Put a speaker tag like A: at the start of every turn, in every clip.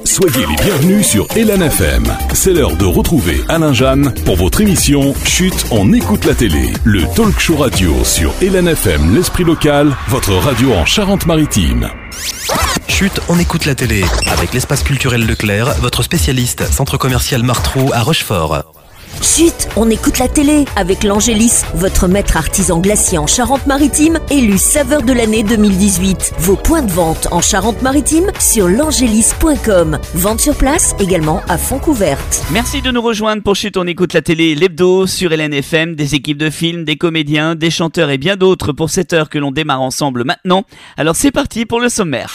A: Soyez les bienvenus sur Elan FM. C'est l'heure de retrouver Alain Jeanne pour votre émission Chut, on écoute la télé. Le talk show radio sur Elan FM, l'esprit local, votre radio en Charente-Maritime.
B: Chut, on écoute la télé. Avec l'espace culturel Leclerc, votre spécialiste, centre commercial Martrou à Rochefort.
C: Chut, on écoute la télé avec l'Angélis, votre maître artisan glacier en Charente-Maritime, élu saveur de l'année 2018. Vos points de vente en Charente-Maritime sur l'angélis.com. Vente sur place également à Fontcouverte.
D: Merci de nous rejoindre pour Chut, on écoute la télé, l'hebdo sur LNFM, des équipes de films, des comédiens, des chanteurs et bien d'autres pour cette heure que l'on démarre ensemble maintenant. Alors c'est parti pour le sommaire.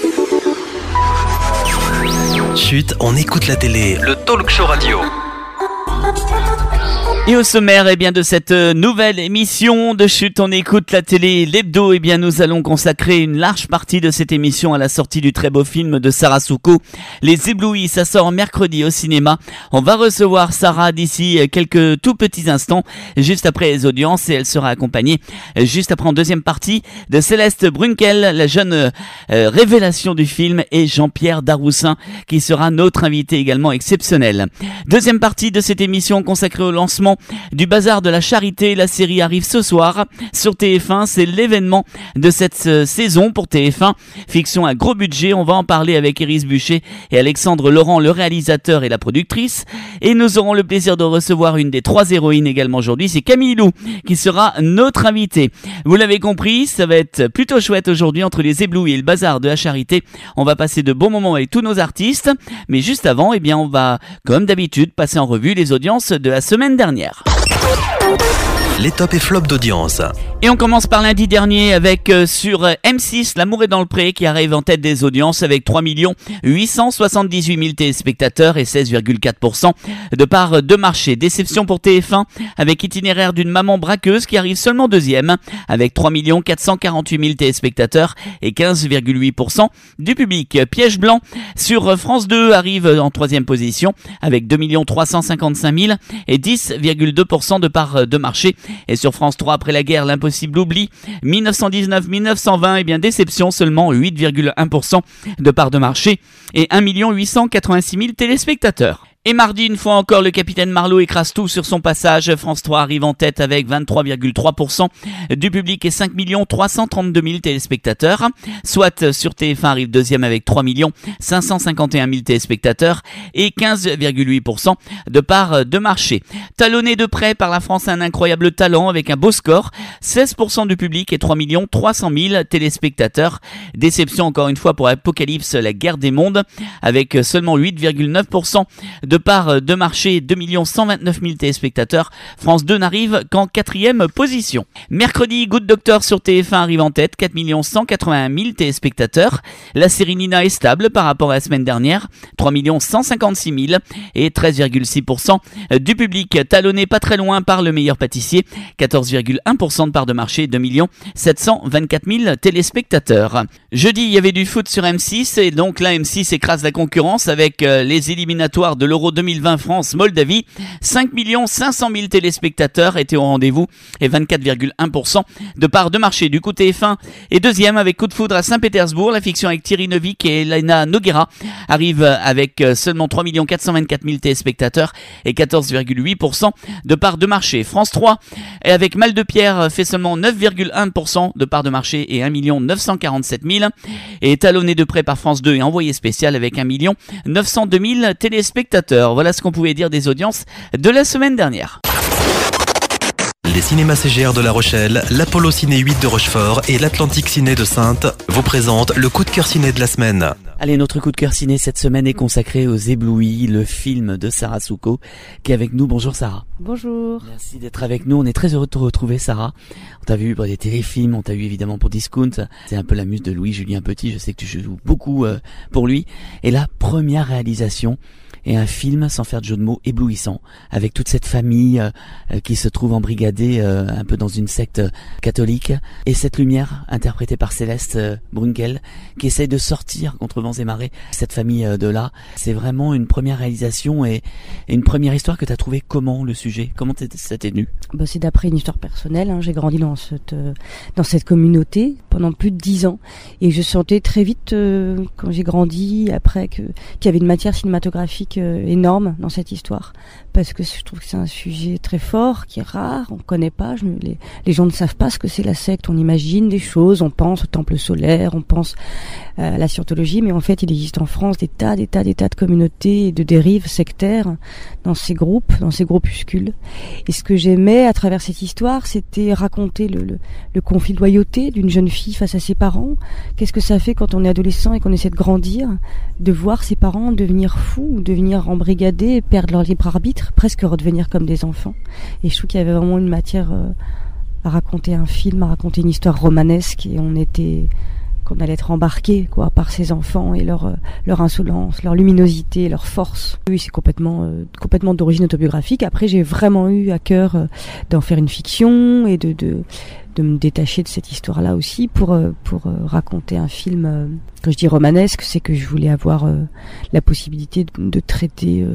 B: Chut, on écoute la télé. Le talk show radio.
D: Et au sommaire de cette nouvelle émission de Chut, on écoute la télé, l'hebdo, nous allons consacrer une large partie de cette émission à la sortie du très beau film de Sarah Souko, Les Éblouis. Ça sort mercredi au cinéma. On va recevoir Sarah d'ici quelques tout petits instants, juste après les audiences, et elle sera accompagnée juste après en deuxième partie de Céleste Brunkel, la jeune révélation du film, et Jean-Pierre Daroussin qui sera notre invité également exceptionnel. Deuxième partie de cette émission consacrée au lancement du Bazar de la Charité. La série arrive ce soir sur TF1, c'est l'événement de cette saison pour TF1, fiction à gros budget. On va en parler avec Iris Buchet et Alexandre Laurent, le réalisateur et la productrice, et nous aurons le plaisir de recevoir une des trois héroïnes également aujourd'hui, c'est Camille Lou qui sera notre invitée. Vous l'avez compris, ça va être plutôt chouette aujourd'hui entre les éblouis et le Bazar de la Charité. On va passer de bons moments avec tous nos artistes, mais juste avant, on va comme d'habitude passer en revue les audiences de la semaine dernière.
B: Les tops et flops d'audience.
D: Et on commence par lundi dernier avec sur M6, L'amour est dans le pré qui arrive en tête des audiences avec 3 878 000 téléspectateurs et 16,4% de part de marché. Déception pour TF1 avec Itinéraire d'une maman braqueuse qui arrive seulement deuxième avec 3 448 000 téléspectateurs et 15,8% du public. Piège blanc sur France 2 arrive en troisième position avec 2 355 000 et 10,2% de part de marché. Et sur France 3, après la guerre, l'impossible oubli, 1919-1920, déception, seulement 8,1% de part de marché et 1 886 000 téléspectateurs. Et mardi, une fois encore, le capitaine Marlowe écrase tout sur son passage. France 3 arrive en tête avec 23,3% du public et 5 332 000 téléspectateurs. Soit sur TF1 arrive deuxième avec 3 551 000 téléspectateurs et 15,8% de part de marché. Talonné de près par la France, un incroyable talent avec un beau score, 16% du public et 3 300 000 téléspectateurs. Déception encore une fois pour Apocalypse, la guerre des mondes, avec seulement 8,9% de part de marché, 2 129 000 téléspectateurs. France 2 n'arrive qu'en quatrième position. Mercredi, Good Doctor sur TF1 arrive en tête, 4 181 000 téléspectateurs. La série Nina est stable par rapport à la semaine dernière, 3 156 000 et 13,6% du public. Talonné pas très loin par Le Meilleur Pâtissier, 14,1% de part de marché, 2 724 000 téléspectateurs. Jeudi, il y avait du foot sur M6 et donc là M6 écrase la concurrence avec les éliminatoires de l'Euro 2020 France-Moldavie. 5 500 000 téléspectateurs étaient au rendez-vous et 24,1% de part de marché. Du coup, TF1 est deuxième avec Coup de foudre à Saint-Pétersbourg. La fiction avec Thierry Neuvik et Elena Noguera arrive avec seulement 3 424 000 téléspectateurs et 14,8% de part de marché. France 3 avec Mal de Pierre fait seulement 9,1% de part de marché et 1 947 000 et talonné de près par France 2 et Envoyé spécial avec 1 902 000 téléspectateurs. Voilà ce qu'on pouvait dire des audiences de la semaine dernière.
B: Les cinémas CGR de La Rochelle, l'Apollo Ciné 8 de Rochefort et l'Atlantique Ciné de Saintes vous présentent le coup de cœur ciné de la semaine.
D: Allez, notre coup de cœur ciné cette semaine est consacré aux Éblouis, le film de Sarah Souko qui est avec nous. Bonjour Sarah.
E: Bonjour.
D: Merci d'être avec nous, on est très heureux de te retrouver Sarah. On t'a vu pour des téléfilms, on t'a vu évidemment pour Discount, c'est un peu la muse de Louis-Julien Petit, je sais que tu joues beaucoup pour lui. Et la première réalisation, et un film, sans faire de jeu de mots, éblouissant, avec toute cette famille qui se trouve embrigadée un peu dans une secte catholique, et cette lumière interprétée par Céleste Brunkel qui essaye de sortir contre vents et marées cette famille de là. C'est vraiment une première réalisation et une première histoire que tu as trouvé. Comment le sujet, comment ça t'est venu?
E: C'est d'après une histoire personnelle, hein. J'ai grandi dans cette communauté pendant plus de 10 ans et je sentais très vite quand j'ai grandi après qu'il y avait une matière cinématographique énorme dans cette histoire, parce que je trouve que c'est un sujet très fort, qui est rare, on connaît pas, les gens ne savent pas ce que c'est la secte, on imagine des choses, on pense au temple solaire, on pense à la scientologie, mais en fait il existe en France des tas de communautés et de dérives sectaires dans ces groupuscules. Et ce que j'aimais à travers cette histoire, c'était raconter le conflit de loyauté d'une jeune fille face à ses parents. Qu'est-ce que ça fait quand on est adolescent et qu'on essaie de grandir, de voir ses parents devenir fous, devenir embrigadés, perdre leur libre arbitre, presque redevenir comme des enfants. Et je trouve qu'il y avait vraiment une matière à raconter un film, à raconter une histoire romanesque, et qu'on allait être embarqué par ces enfants et leur insolence, leur luminosité, leur force. Oui, c'est complètement d'origine autobiographique. Après, j'ai vraiment eu à cœur d'en faire une fiction et de me détacher de cette histoire-là aussi pour raconter un film. Quand je dis romanesque, c'est que je voulais avoir la possibilité de traiter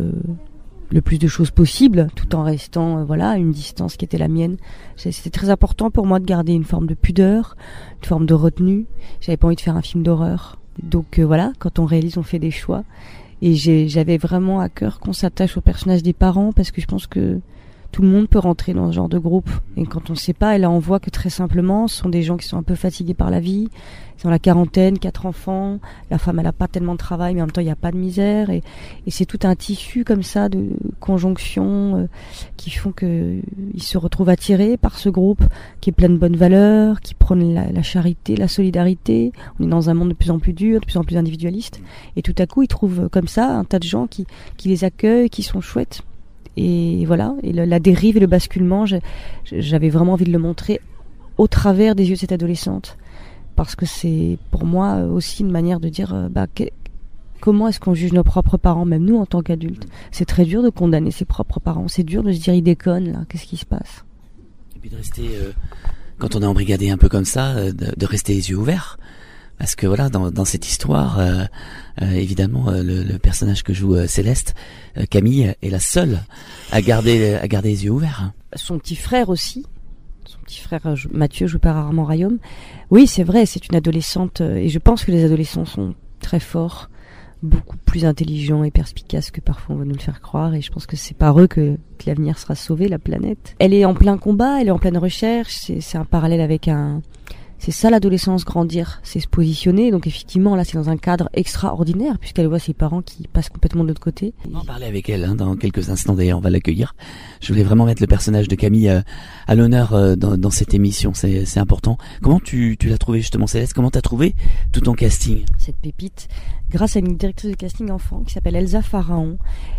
E: le plus de choses possible, tout en restant à une distance qui était la mienne. C'était très important pour moi de garder une forme de pudeur, une forme de retenue. J'avais pas envie de faire un film d'horreur. Donc quand on réalise, on fait des choix. Et j'avais vraiment à cœur qu'on s'attache au personnage des parents, parce que je pense que tout le monde peut rentrer dans ce genre de groupe. Et quand on sait pas, et là on voit que très simplement, ce sont des gens qui sont un peu fatigués par la vie, ils ont la quarantaine, 4 enfants, la femme elle a pas tellement de travail, mais en même temps il n'y a pas de misère, et c'est tout un tissu comme ça de conjonctions qui font que ils se retrouvent attirés par ce groupe qui est plein de bonnes valeurs, qui prône la charité, la solidarité. On est dans un monde de plus en plus dur, de plus en plus individualiste, et tout à coup ils trouvent comme ça un tas de gens qui les accueillent, qui sont chouettes. Et voilà, et la dérive et le basculement, j'avais vraiment envie de le montrer au travers des yeux de cette adolescente, parce que c'est pour moi aussi une manière de dire comment est-ce qu'on juge nos propres parents, même nous en tant qu'adultes. C'est très dur de condamner ses propres parents, c'est dur de se dire ils déconnent là, qu'est-ce qui se passe.
D: Et puis de rester, quand on est embrigadé un peu comme ça, de rester les yeux ouverts. Parce que dans cette histoire, évidemment, le personnage que joue Céleste, Camille, est la seule à garder les yeux ouverts.
E: Son petit frère aussi, Mathieu, joué par Armand Rayom. Oui, c'est vrai, c'est une adolescente, et je pense que les adolescents sont très forts, beaucoup plus intelligents et perspicaces que parfois on va nous le faire croire, et je pense que c'est par eux que l'avenir sera sauvé, la planète. Elle est en plein combat, elle est en pleine recherche, c'est un parallèle avec c'est ça l'adolescence, grandir, c'est se positionner. Donc effectivement, là, c'est dans un cadre extraordinaire, puisqu'elle voit ses parents qui passent complètement de l'autre côté.
D: On va en parler avec elle dans quelques instants, d'ailleurs, on va l'accueillir. Je voulais vraiment mettre le personnage de Camille à l'honneur dans cette émission, c'est important. Comment tu l'as trouvé justement, Céleste? Comment t'as trouvé tout ton casting?
E: Cette pépite, grâce à une directrice de casting enfant qui s'appelle Elsa Pharaon,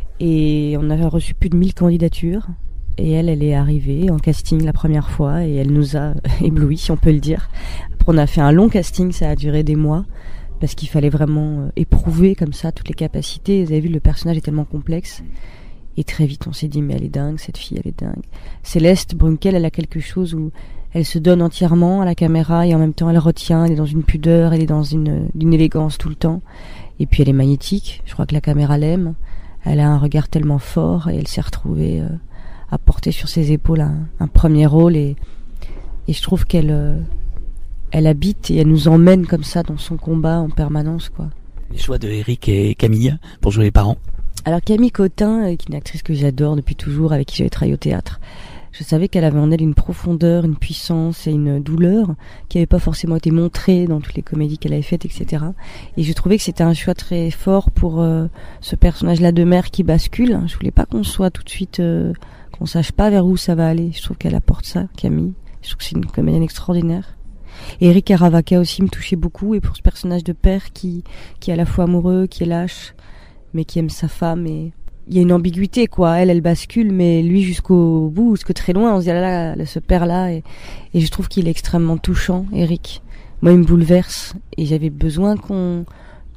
E: et on a reçu plus de 1000 candidatures. Et elle est arrivée en casting la première fois et elle nous a éblouis, si on peut le dire. Après, on a fait un long casting, ça a duré des mois, parce qu'il fallait vraiment éprouver comme ça toutes les capacités. Vous avez vu, le personnage est tellement complexe. Et très vite, on s'est dit, mais elle est dingue, cette fille, elle est dingue. Céleste Brunkel, elle a quelque chose où elle se donne entièrement à la caméra et en même temps, elle retient, elle est dans une pudeur, elle est dans une élégance tout le temps. Et puis, elle est magnétique. Je crois que la caméra l'aime. Elle a un regard tellement fort et elle s'est retrouvée à porter sur ses épaules un premier rôle, et je trouve qu'elle habite et elle nous emmène comme ça dans son combat en permanence, quoi.
D: Les choix de Eric et Camille pour jouer les parents.
E: Alors Camille Cotin, qui est une actrice que j'adore depuis toujours, avec qui j'avais travaillé au théâtre, je savais qu'elle avait en elle une profondeur, une puissance et une douleur qui n'avait pas forcément été montrée dans toutes les comédies qu'elle avait faites, etc. Et je trouvais que c'était un choix très fort pour ce personnage-là de mère qui bascule. Je voulais pas qu'on soit tout de suite qu'on sache pas vers où ça va aller. Je trouve qu'elle apporte ça, Camille. Je trouve que c'est une comédienne extraordinaire. Et Eric Aravaka aussi me touchait beaucoup, et pour ce personnage de père qui est à la fois amoureux, qui est lâche, mais qui aime sa femme, et il y a une ambiguïté, quoi. Elle bascule, mais lui jusqu'au bout, jusqu'au très loin, on se dit là, ce père-là, et je trouve qu'il est extrêmement touchant, Eric. Moi, il me bouleverse, et j'avais besoin qu'on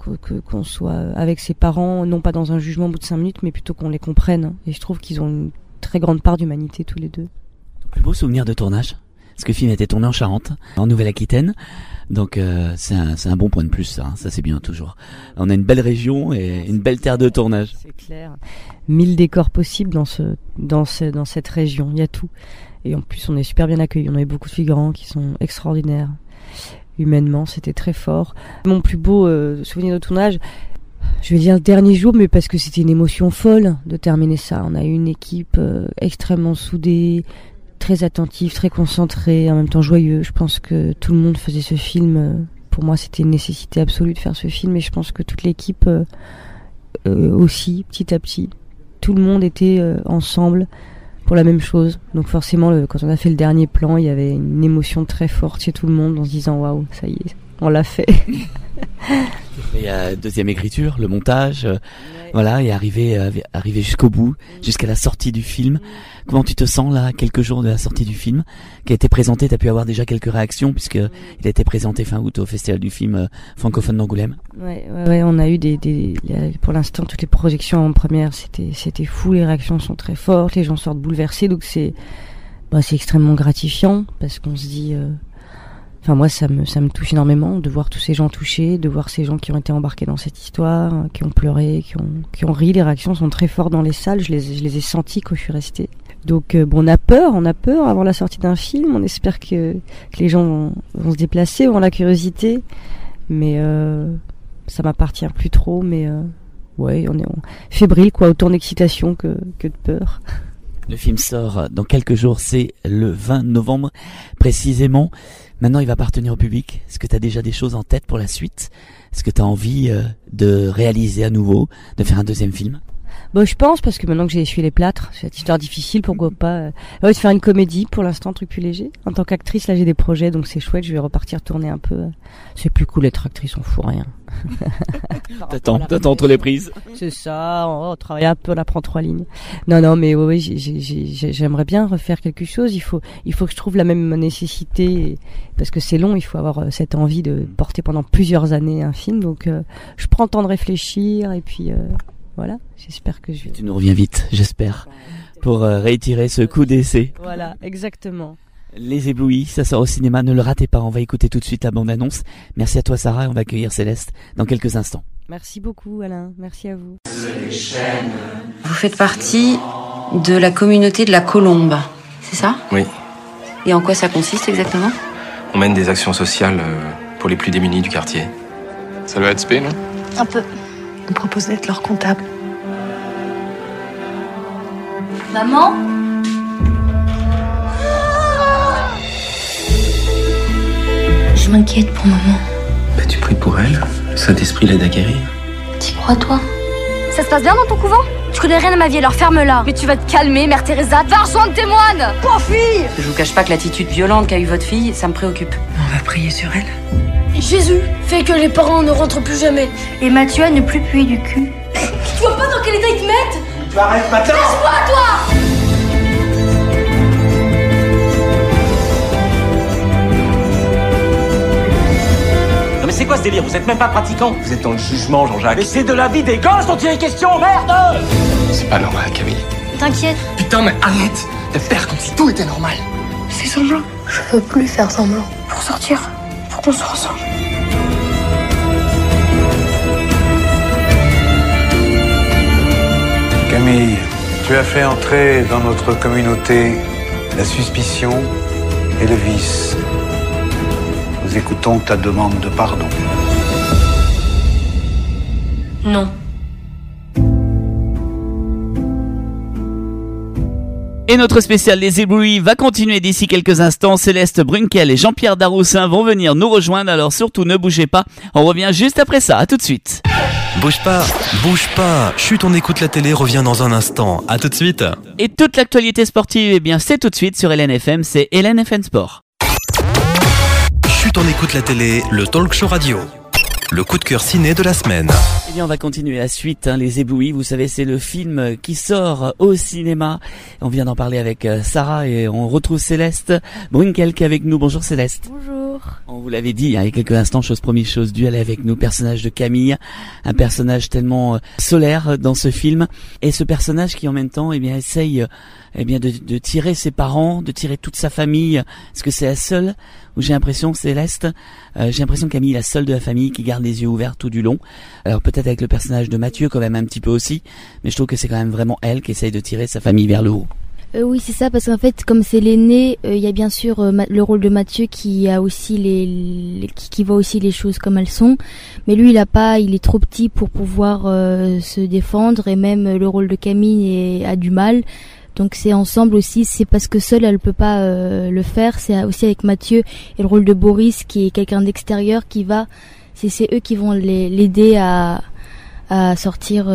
E: qu'on soit avec ses parents, non pas dans un jugement au bout de 5 minutes, mais plutôt qu'on les comprenne. Et je trouve qu'ils ont une très grande part d'humanité tous les deux.
D: Ton plus beau souvenir de tournage? Parce que le film a été tourné en Charente, en Nouvelle-Aquitaine. Donc c'est un bon point de plus, ça c'est bien toujours. On a une belle région et une belle terre de tournage.
E: C'est clair. 1000 décors possibles dans cette région, il y a tout. Et en plus on est super bien accueillis, on avait beaucoup de figurants qui sont extraordinaires. Humainement, c'était très fort. Mon plus beau souvenir de tournage, je vais dire le dernier jour, mais parce que c'était une émotion folle de terminer ça. On a eu une équipe extrêmement soudée, très attentive, très concentrée, en même temps joyeux. Je pense que tout le monde faisait ce film. Pour moi, c'était une nécessité absolue de faire ce film, et je pense que toute l'équipe aussi, petit à petit. Tout le monde était ensemble pour la même chose. Donc forcément, quand on a fait le dernier plan, il y avait une émotion très forte chez tout le monde en se disant waouh, ça y est, on l'a fait.
D: Il y a deuxième écriture, le montage, voilà, et arriver jusqu'au bout, jusqu'à la sortie du film. Comment tu te sens là, quelques jours de la sortie du film, qui a été présenté? T'as pu avoir déjà quelques réactions puisque il a été présenté fin août au Festival du film francophone d'Angoulême. Ouais, on a eu pour l'instant toutes les projections en première, c'était fou, les réactions sont très fortes, les gens sortent bouleversés, donc c'est extrêmement gratifiant parce qu'on se dit. Enfin moi ça me touche énormément de voir tous ces gens touchés, de voir ces gens qui ont été embarqués dans cette histoire, qui ont pleuré, qui ont ri. Les réactions sont très fortes dans les salles, je les ai senties quand je suis restée. Donc on a peur avant la sortie d'un film. On espère que les gens vont se déplacer, auront la curiosité, mais ça m'appartient plus trop. Mais ouais, on est fébrile quoi, autant d'excitation que de peur. Le film sort dans quelques jours, c'est le 20 novembre précisément. Maintenant, il va appartenir au public. Est-ce que tu as déjà des choses en tête pour la suite? Est-ce que tu as envie de réaliser à nouveau, de faire un deuxième film?
E: Bon, je pense, parce que maintenant que j'ai essuyé les plâtres, cette histoire difficile, pourquoi pas de faire une comédie, pour l'instant, un truc plus léger. En tant qu'actrice, là, j'ai des projets, donc c'est chouette, je vais repartir tourner un peu. C'est plus cool d'être actrice, on fout rien.
D: T'attends entre les prises.
E: C'est ça, on travaille un peu, on apprend 3 lignes. Non, mais oui, j'aimerais bien refaire quelque chose. Il faut que je trouve la même nécessité, parce que c'est long, il faut avoir cette envie de porter pendant plusieurs années un film, donc je prends le temps de réfléchir, et puis voilà, j'espère que je vais...
D: Tu nous reviens vite, j'espère, pour réitérer ce coup d'essai.
E: Voilà, exactement.
D: Les Éblouis, ça sort au cinéma, ne le ratez pas, on va écouter tout de suite la bande-annonce. Merci à toi Sarah, et on va accueillir Céleste dans quelques instants.
E: Merci beaucoup Alain, merci à vous.
F: Vous faites partie de la communauté de la Colombe, c'est ça?
G: Oui.
F: Et en quoi ça consiste exactement?
G: On mène des actions sociales pour les plus démunis du quartier. Ça doit être spé, non?
H: Un peu. On me propose d'être leur comptable.
I: Maman? Je m'inquiète pour maman.
G: Bah tu pries pour elle, le Saint-Esprit l'aide à guérir.
I: T'y crois toi?
H: Ça se passe bien dans ton couvent? Tu connais rien à ma vie, alors ferme-la. Mais tu vas te calmer, Mère Teresa. Va rejoindre tes moines. Pauvre fille!
F: Je vous cache pas que l'attitude violente qu'a eu votre fille, ça me préoccupe.
H: On va prier sur elle. Jésus fait que les parents ne rentrent plus jamais.
I: Et Mathieu à ne plus puer du cul.
H: Tu vois pas dans quel état ils te mettent?
G: Tu arrêtes maintenant!
H: Lâche-moi, toi!
J: Non mais c'est quoi ce délire? Vous êtes même pas pratiquant.
G: Vous êtes dans le jugement, Jean-Jacques.
J: Mais c'est de la vie des gosses dont il est question, merde!
G: C'est pas normal, Camille.
I: T'inquiète.
G: Putain, mais arrête de faire comme si tout était normal.
H: C'est semblant. Je veux plus faire semblant. Pour sortir, faut qu'on se ressemble.
K: Camille, tu as fait entrer dans notre communauté la suspicion et le vice. Nous écoutons ta demande de pardon.
I: Non.
D: Et notre spécial Les Éblouis va continuer d'ici quelques instants. Céleste Brunkel et Jean-Pierre Daroussin vont venir nous rejoindre, alors surtout ne bougez pas. On revient juste après ça, à tout de suite.
B: Bouge pas. Chut, on écoute la télé, revient dans un instant. À tout de suite.
D: Et toute l'actualité sportive, eh bien c'est tout de suite sur LNFM, c'est LNFM Sport.
B: Chut, on écoute la télé, le talk show radio. Le coup de cœur ciné de la semaine.
D: bien, on va continuer la suite, Les Éblouis. Vous savez, c'est le film qui sort au cinéma. On vient d'en parler avec Sarah et on retrouve Céleste Brunkel qui est avec nous. Bonjour Céleste.
L: Bonjour.
D: On vous l'avait dit il y a quelques instants, chose promise, chose due, elle est avec nous, personnage de Camille, un personnage tellement solaire dans ce film, et ce personnage qui en même temps essaye de tirer ses parents, de tirer toute sa famille. Est-ce que c'est la seule, ou j'ai l'impression, Céleste, j'ai l'impression que Camille est la seule de la famille qui garde les yeux ouverts tout du long. Alors peut-être avec le personnage de Mathieu quand même un petit peu aussi, mais je trouve que c'est quand même vraiment elle qui essaye de tirer sa famille vers le haut.
L: Oui, c'est ça, parce qu'en fait, comme c'est l'aîné, il y a bien sûr le rôle de Mathieu qui a aussi qui voit aussi les choses comme elles sont, mais lui il est trop petit pour pouvoir se défendre, et même le rôle de Camille a du mal. Donc c'est ensemble aussi, c'est parce que seule elle peut pas le faire, c'est aussi avec Mathieu et le rôle de Boris qui est quelqu'un d'extérieur c'est eux qui vont l'aider à sortir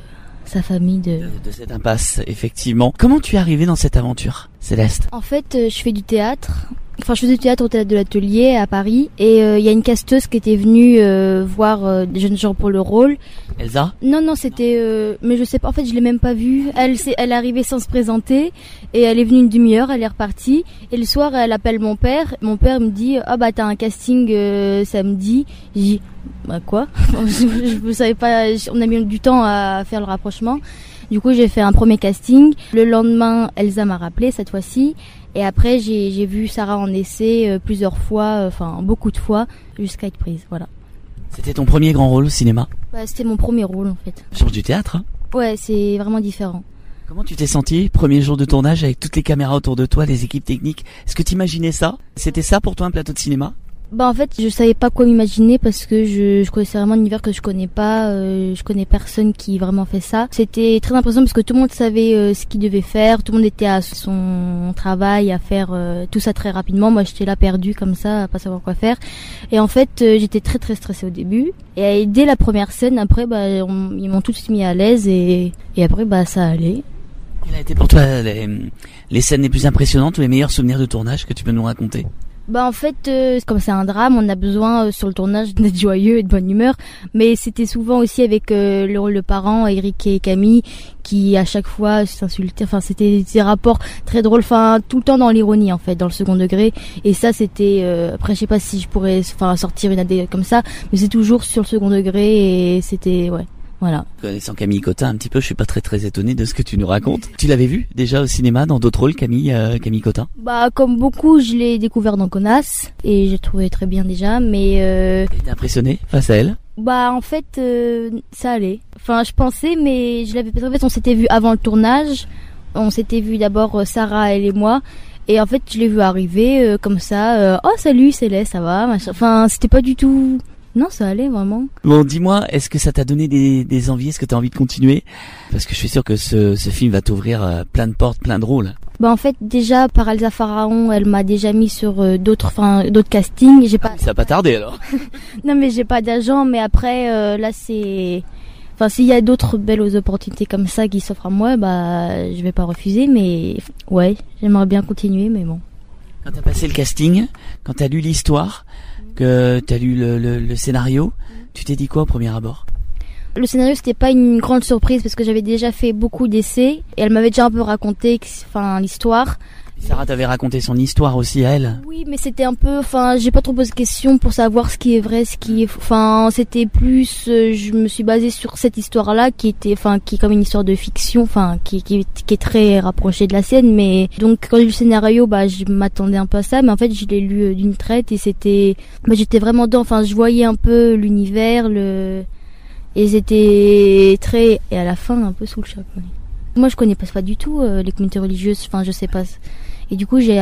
L: sa famille de
D: cette impasse, effectivement. Comment tu es arrivée dans cette aventure, Céleste?
L: En fait, je fais du théâtre. Enfin, je faisais du théâtre au théâtre de l'Atelier à Paris, et il y a une casteuse qui était venue voir des jeunes gens pour le rôle.
D: Elsa?
L: Non, c'était mais je sais pas, en fait, je l'ai même pas vue. Elle est arrivée sans se présenter, et elle est venue une demi-heure, elle est repartie, et le soir, elle appelle mon père me dit « Ah bah t'as un casting samedi ». J'ai dit « Bah quoi ?» Je savais pas, on a mis du temps à faire le rapprochement. Du coup, j'ai fait un premier casting. Le lendemain, Elsa m'a rappelé cette fois-ci. Et après, j'ai vu Sarah en essai plusieurs fois, beaucoup de fois, jusqu'à être prise, voilà.
D: C'était ton premier grand rôle au cinéma?
L: C'était mon premier rôle, en fait.
D: Sur du théâtre, hein?
L: Ouais, c'est vraiment différent.
D: Comment tu t'es sentie, premier jour de tournage, avec toutes les caméras autour de toi, les équipes techniques? Est-ce que tu imaginais ça? C'était ça pour toi, un plateau de cinéma?
L: En fait, je savais pas quoi m'imaginer, parce que je connaissais vraiment un univers que je connais pas, je connais personne qui vraiment fait ça. C'était très impressionnant parce que tout le monde savait ce qu'il devait faire, tout le monde était à son travail, à faire tout ça très rapidement. Moi, j'étais là perdue comme ça, à pas savoir quoi faire. Et en fait, j'étais très très stressée au début. Et dès la première scène, après, ils m'ont tout de suite mis à l'aise, et après, ça allait.
D: Quelles a été pour toi les scènes les plus impressionnantes ou les meilleurs souvenirs de tournage que tu peux nous raconter?
L: En fait, comme c'est un drame, on a besoin sur le tournage d'être joyeux et de bonne humeur, mais c'était souvent aussi avec le rôle de parents, Eric et Camille, qui à chaque fois s'insultaient. Enfin, c'était des rapports très drôles, tout le temps dans l'ironie en fait, dans le second degré. Et ça, c'était après, je sais pas si je pourrais sortir une idée comme ça, mais c'est toujours sur le second degré, et c'était Voilà.
D: Connaissant Camille Cotin un petit peu, je suis pas très très étonné de ce que tu nous racontes. Tu l'avais vu déjà au cinéma dans d'autres rôles, Camille Cotin?
L: Comme beaucoup, je l'ai découvert dans Connasse, et j'ai trouvé très bien déjà, mais
D: T'es impressionné face à elle?
L: En fait, ça allait. Je pensais, mais je l'avais pas. En fait, on s'était vu avant le tournage. On s'était vu d'abord Sarah, elle et moi. Et en fait, je l'ai vu arriver comme ça. Oh salut Céleste, ça va, machin. C'était pas du tout. Non, ça allait vraiment.
D: Bon, dis-moi, est-ce que ça t'a donné des envies? Est-ce que t'as envie de continuer? Parce que je suis sûr que ce film va t'ouvrir plein de portes, plein de rôles.
L: En fait, déjà, par Elsa Pharaon, elle m'a déjà mis sur d'autres castings. J'ai pas...
D: Ça va pas tarder alors.
L: Non, mais j'ai pas d'agent, mais après, là, c'est... s'il y a d'autres belles opportunités comme ça qui s'offrent à moi, je vais pas refuser, mais ouais, j'aimerais bien continuer, mais bon.
D: Quand t'as passé le casting, quand t'as lu l'histoire, que t'as lu le scénario, tu t'es dit quoi au premier abord?
L: Le scénario, c'était pas une grande surprise parce que j'avais déjà fait beaucoup d'essais et elle m'avait déjà un peu raconté l'histoire.
D: Sarah t'avait raconté son histoire aussi à elle.
L: Oui, mais c'était un peu, j'ai pas trop posé de questions pour savoir ce qui est vrai, ce qui est, c'était plus, je me suis basée sur cette histoire-là qui était, qui est comme une histoire de fiction, qui est très rapprochée de la sienne, mais donc quand j'ai lu le scénario, je m'attendais un peu à ça, mais en fait je l'ai lu d'une traite et c'était, j'étais vraiment dedans, je voyais un peu l'univers, et c'était très, et à la fin un peu sous le choc. Oui. Moi je connais pas du tout les communautés religieuses, je sais pas. Et du coup, j'ai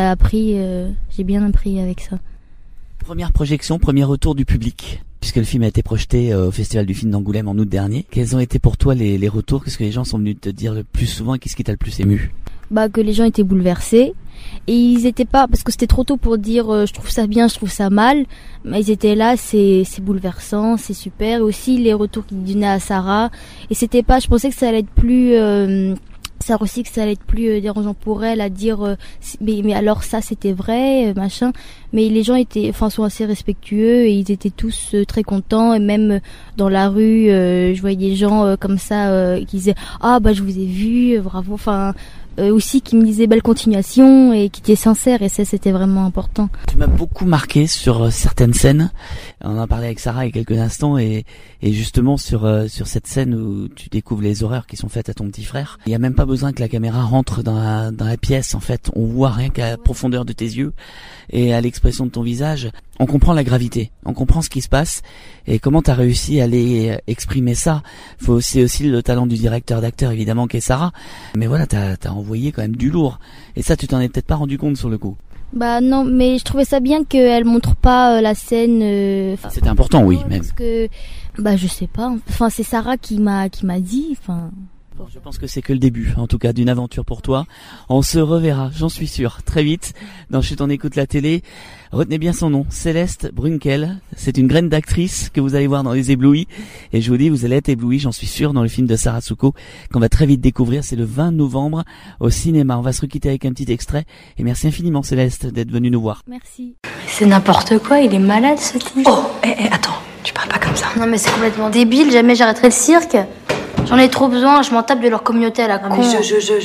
L: bien appris avec ça.
D: Première projection, premier retour du public. Puisque le film a été projeté au Festival du film d'Angoulême en août dernier. Quels ont été pour toi les retours? Qu'est-ce que les gens sont venus te dire le plus souvent et qu'est-ce qui t'a le plus ému?
L: Que les gens étaient bouleversés. Et ils étaient pas, parce que c'était trop tôt pour dire je trouve ça bien, je trouve ça mal. Mais ils étaient là, c'est bouleversant, c'est super. Et aussi les retours qu'ils donnaient à Sarah. Et c'était pas, je pensais que ça allait être plus... ça aussi que ça allait être plus dérangeant pour elle à dire mais alors ça c'était vrai machin, mais les gens sont assez respectueux et ils étaient tous très contents. Et même dans la rue, je voyais des gens comme ça qui disaient ah bah je vous ai vu, bravo. Enfin aussi qui me disaient belle continuation et qui étaient sincères, et ça c'était vraiment important.
D: Tu m'as beaucoup marqué sur certaines scènes. On en a parlé avec Sarah il y a quelques instants et justement sur cette scène où tu découvres les horreurs qui sont faites à ton petit frère. Il y a même pas besoin que la caméra rentre dans la pièce. En fait, on voit rien qu'à la profondeur de tes yeux et à l'expression de ton visage. On comprend la gravité, on comprend ce qui se passe et comment tu as réussi à aller exprimer ça. C'est aussi le talent du directeur d'acteur évidemment qui est Sarah. Mais voilà, t'as envoyé quand même du lourd. Et ça, tu t'en es peut-être pas rendu compte sur le coup.
L: Bah non, mais je trouvais ça bien qu'elle montre pas la scène.
D: C'était important, oui, même.
L: Parce que, je sais pas. Enfin, c'est Sarah qui m'a dit. Enfin.
D: Je pense que c'est que le début, en tout cas, d'une aventure pour toi. On se reverra, j'en suis sûr, très vite, dans Chut, on écoute la télé. Retenez bien son nom, Céleste Brunkel. C'est une graine d'actrice que vous allez voir dans Les Éblouis. Et je vous dis, vous allez être éblouis, j'en suis sûr, dans le film de Sarah Souko, qu'on va très vite découvrir. C'est le 20 novembre au cinéma. On va se quitter avec un petit extrait. Et merci infiniment, Céleste, d'être venue nous voir.
L: Merci.
I: C'est n'importe quoi, il est malade, ce type.
M: Oh, attends, tu parles pas comme ça.
I: Non mais c'est complètement débile, jamais j'arrêterai le cirque. J'en ai trop besoin, je m'en tape de leur communauté à la con.
M: Mais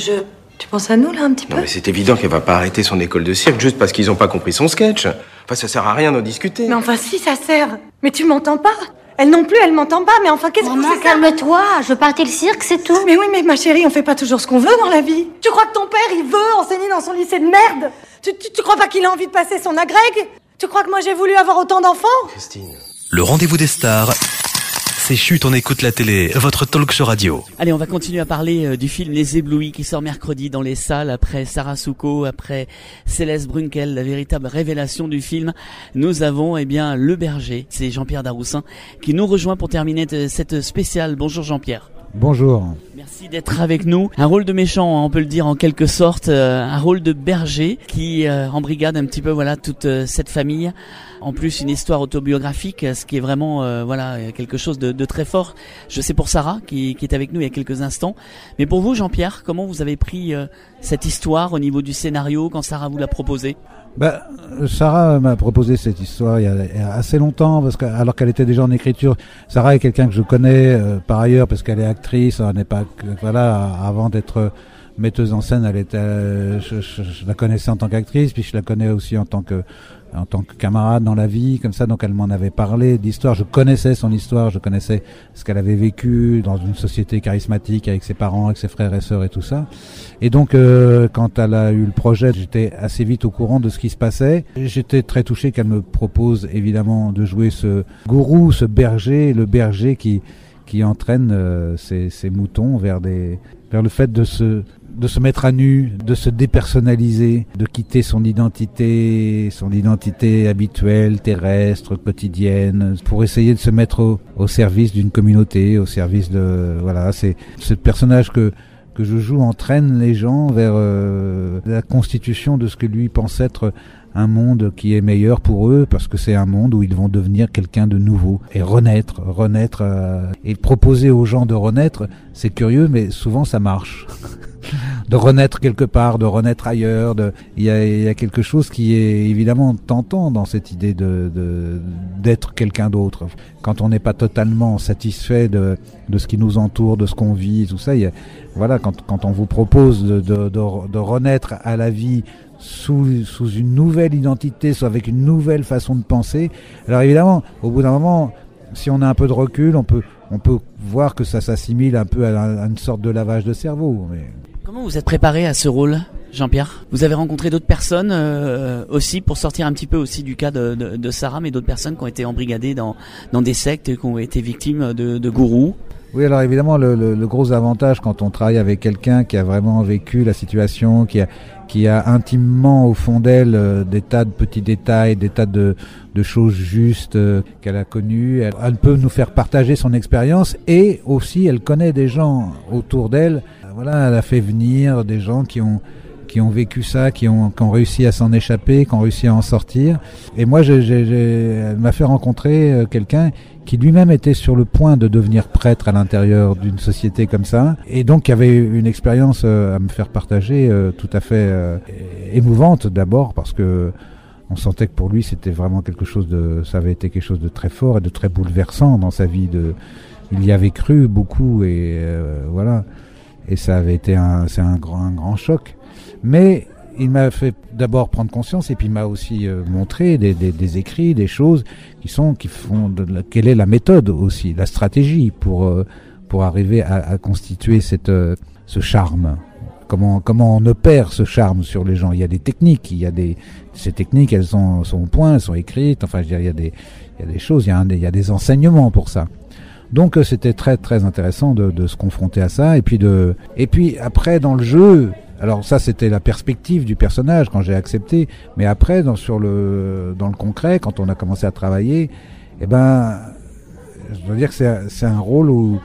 M: tu penses à nous, là, un petit peu?
G: Non, mais c'est évident qu'elle va pas arrêter son école de cirque juste parce qu'ils ont pas compris son sketch. Enfin, ça sert à rien d'en discuter.
M: Mais enfin, si, ça sert. Mais tu m'entends pas? Elle non plus, elle m'entend pas. Mais enfin, qu'est-ce que c'est ça?
I: Calme-toi, je veux pas arrêter le cirque, c'est tout.
M: Mais oui, mais ma chérie, on fait pas toujours ce qu'on veut dans la vie. Tu crois que ton père, il veut enseigner dans son lycée de merde? Tu crois pas qu'il a envie de passer son agrég? Tu crois que moi, j'ai voulu avoir autant d'enfants?
G: Christine.
B: Le rendez-vous des stars, c'est Chut, on écoute la télé, votre talk show radio.
D: Allez, on va continuer à parler du film Les Éblouis qui sort mercredi dans les salles après Sarah Souko, après Céleste Brunkel, la véritable révélation du film. Nous avons le berger, c'est Jean-Pierre Daroussin qui nous rejoint pour terminer cette spéciale. Bonjour Jean-Pierre.
N: Bonjour.
D: Merci d'être avec nous. Un rôle de méchant, on peut le dire en quelque sorte, un rôle de berger qui embrigade un petit peu toute cette famille. En plus, une histoire autobiographique, ce qui est vraiment quelque chose de très fort. Je sais pour Sarah qui est avec nous il y a quelques instants. Mais pour vous, Jean-Pierre, comment vous avez pris cette histoire au niveau du scénario quand Sarah vous l'a proposé?
N: Sarah m'a proposé cette histoire il y a assez longtemps, alors qu'elle était déjà en écriture. Sarah est quelqu'un que je connais par ailleurs parce qu'elle est actrice. Elle n'est pas avant d'être metteuse en scène, elle était, je la connaissais en tant qu'actrice, puis je la connais aussi en tant que camarade dans la vie, comme ça. Donc elle m'en avait parlé d'histoire. Je connaissais son histoire, je connaissais ce qu'elle avait vécu dans une société charismatique avec ses parents, avec ses frères et sœurs et tout ça. Et donc quand elle a eu le projet, j'étais assez vite au courant de ce qui se passait. J'étais très touché qu'elle me propose évidemment de jouer ce gourou, ce berger, le berger qui entraîne ses moutons vers le fait de se mettre à nu, de se dépersonnaliser, de quitter son identité habituelle, terrestre, quotidienne, pour essayer de se mettre au service d'une communauté, au service c'est ce personnage que je joue entraîne les gens vers la constitution de ce que lui pense être un monde qui est meilleur pour eux, parce que c'est un monde où ils vont devenir quelqu'un de nouveau et renaître et proposer aux gens de renaître. C'est curieux, mais souvent ça marche. De renaître quelque part, de renaître ailleurs. Il y a quelque chose qui est évidemment tentant dans cette idée d'être quelqu'un d'autre. Quand on n'est pas totalement satisfait de ce qui nous entoure, de ce qu'on vit, tout ça. Quand on vous propose de renaître à la vie sous une nouvelle identité, soit avec une nouvelle façon de penser. Alors évidemment, au bout d'un moment, si on a un peu de recul, on peut voir que ça s'assimile un peu à une sorte de lavage de cerveau. Mais...
D: Comment vous êtes préparé à ce rôle, Jean-Pierre? Vous avez rencontré d'autres personnes aussi, pour sortir un petit peu aussi du cas de Sarah, mais d'autres personnes qui ont été embrigadées dans des sectes, qui ont été victimes de gourous?
N: Oui, alors évidemment, le gros avantage quand on travaille avec quelqu'un qui a vraiment vécu la situation, qui a intimement au fond d'elle des tas de petits détails, des tas de choses justes qu'elle a connues. Elle peut nous faire partager son expérience, et aussi elle connaît des gens autour d'elle. Elle a fait venir des gens qui ont vécu ça, qui ont réussi à s'en échapper, qui ont réussi à en sortir. Et moi, elle m'a fait rencontrer quelqu'un qui lui-même était sur le point de devenir prêtre à l'intérieur d'une société comme ça, et donc qui avait une expérience à me faire partager tout à fait émouvante, d'abord parce que on sentait que pour lui c'était vraiment ça avait été quelque chose de très fort et de très bouleversant dans sa vie. Il y avait cru beaucoup et voilà. Et ça avait été un grand choc. Mais il m'a fait d'abord prendre conscience et puis il m'a aussi montré des écrits, des choses qui font quelle est la méthode aussi, la stratégie pour arriver à constituer ce charme. Comment on opère ce charme sur les gens. Il y a des techniques, ces techniques, elles sont au point, elles sont écrites. Enfin, je veux dire, il y a des choses, il y a des enseignements pour ça. Donc c'était très très intéressant de se confronter à ça et puis après dans le jeu, alors ça c'était la perspective du personnage quand j'ai accepté, mais après dans le concret quand on a commencé à travailler, je dois dire que c'est un rôle où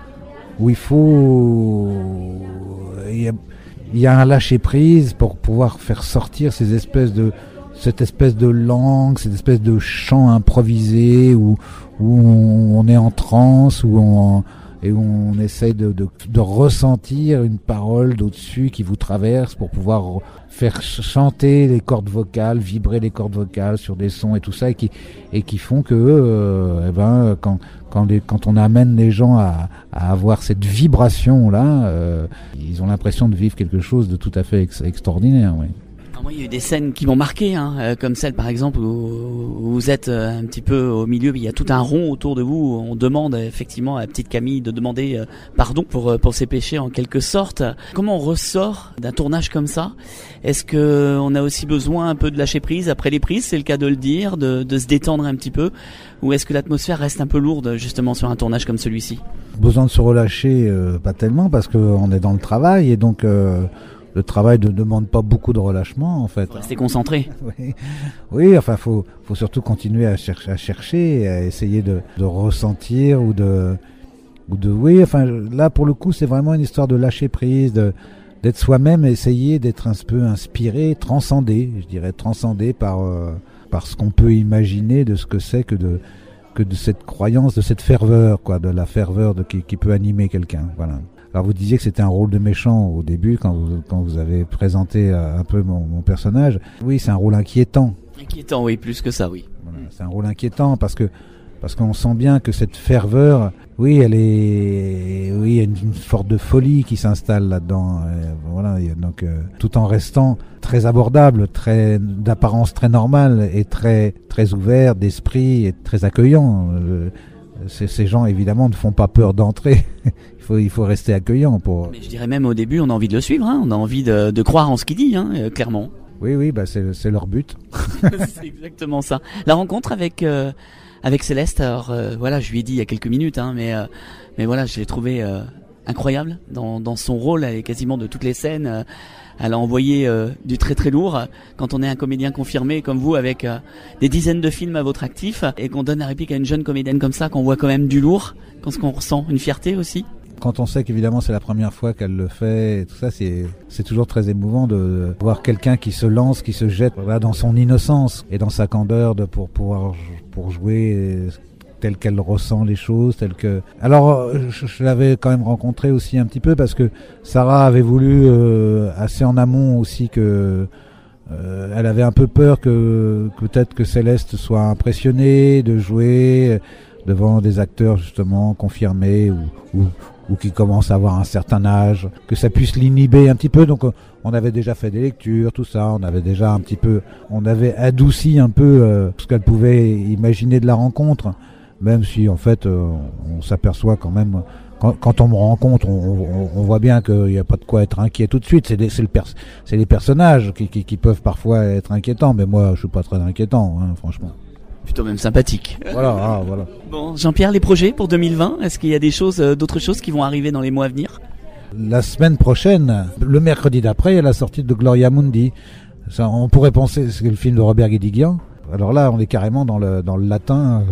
N: il y a un lâcher prise pour pouvoir faire sortir cette espèce de langue, cette espèce de chant improvisé où on est en transe, où on essaie de ressentir une parole d'au-dessus qui vous traverse pour pouvoir faire chanter les cordes vocales, vibrer les cordes vocales sur des sons et tout ça, et qui font que quand on amène les gens à avoir cette vibration là, ils ont l'impression de vivre quelque chose de tout à fait extraordinaire. Oui.
D: Moi, il y a eu des scènes qui m'ont marqué, comme celle par exemple où vous êtes un petit peu au milieu, il y a tout un rond autour de vous, où on demande effectivement à petite Camille de demander pardon pour ses péchés en quelque sorte. Comment on ressort d'un tournage comme ça? Est-ce que on a aussi besoin un peu de lâcher prise après les prises, c'est le cas de le dire, de se détendre un petit peu, ou est-ce que l'atmosphère reste un peu lourde justement sur un tournage comme celui-ci? Besoin de se relâcher,
N: pas tellement, parce qu'on est dans le travail et donc le travail ne demande pas beaucoup de relâchement en fait.
D: Faut rester concentré.
N: Oui, enfin faut surtout continuer à chercher, à essayer de ressentir oui, enfin là pour le coup c'est vraiment une histoire de lâcher prise, d'être soi-même, essayer d'être un peu inspiré, transcendé par ce qu'on peut imaginer de ce que c'est que de cette croyance, de cette ferveur quoi, de la ferveur qui peut animer quelqu'un, voilà. Alors vous disiez que c'était un rôle de méchant au début quand vous avez présenté un peu mon personnage. Oui, c'est un rôle inquiétant.
D: Inquiétant, oui, plus que ça, oui.
N: Voilà, c'est un rôle inquiétant parce qu'on sent bien que cette ferveur, oui, il y a une sorte de folie qui s'installe là-dedans. Voilà, donc tout en restant très abordable, d'apparence très normale et très très ouvert d'esprit et très accueillant. Ces gens évidemment ne font pas peur d'entrer. Il faut rester accueillant pour.
D: Mais je dirais même au début, on a envie de le suivre, on a envie de croire en ce qu'il dit, clairement.
N: Oui, c'est leur but.
D: C'est exactement ça. La rencontre avec Céleste, alors voilà, je lui ai dit il y a quelques minutes, mais voilà, je l'ai trouvé incroyable dans son rôle. Elle est quasiment de toutes les scènes. Elle a envoyé du très très lourd. Quand on est un comédien confirmé comme vous, avec des dizaines de films à votre actif, et qu'on donne la réplique à une jeune comédienne comme ça, qu'on voit quand même du lourd, qu'on ressent une fierté aussi.
N: Quand on sait qu'évidemment c'est la première fois qu'elle le fait, et tout ça, c'est toujours très émouvant de voir quelqu'un qui se lance, qui se jette dans son innocence et dans sa candeur pour jouer telle qu'elle ressent les choses, telle que. Alors je l'avais quand même rencontrée aussi un petit peu parce que Sarah avait voulu assez en amont aussi que elle avait un peu peur que peut-être que Céleste soit impressionnée de jouer devant des acteurs justement confirmés ou qui commencent à avoir un certain âge, que ça puisse l'inhiber un petit peu. Donc on avait déjà fait des lectures, tout ça, on avait adouci un peu ce qu'elle pouvait imaginer de la rencontre, même si en fait on s'aperçoit quand même, quand on me rencontre, on voit bien qu'il n'y a pas de quoi être inquiet tout de suite. C'est les personnages qui peuvent parfois être inquiétants, mais moi je suis pas très inquiétant, franchement.
D: Plutôt même sympathique.
N: Voilà.
D: Bon, Jean-Pierre, les projets pour 2020, est-ce qu'il y a d'autres choses qui vont arriver dans les mois à venir?
N: La semaine prochaine, le mercredi d'après, il y a la sortie de Gloria Mundi. Ça, on pourrait penser que c'est le film de Robert Guédiguian. Alors là, on est carrément dans le latin.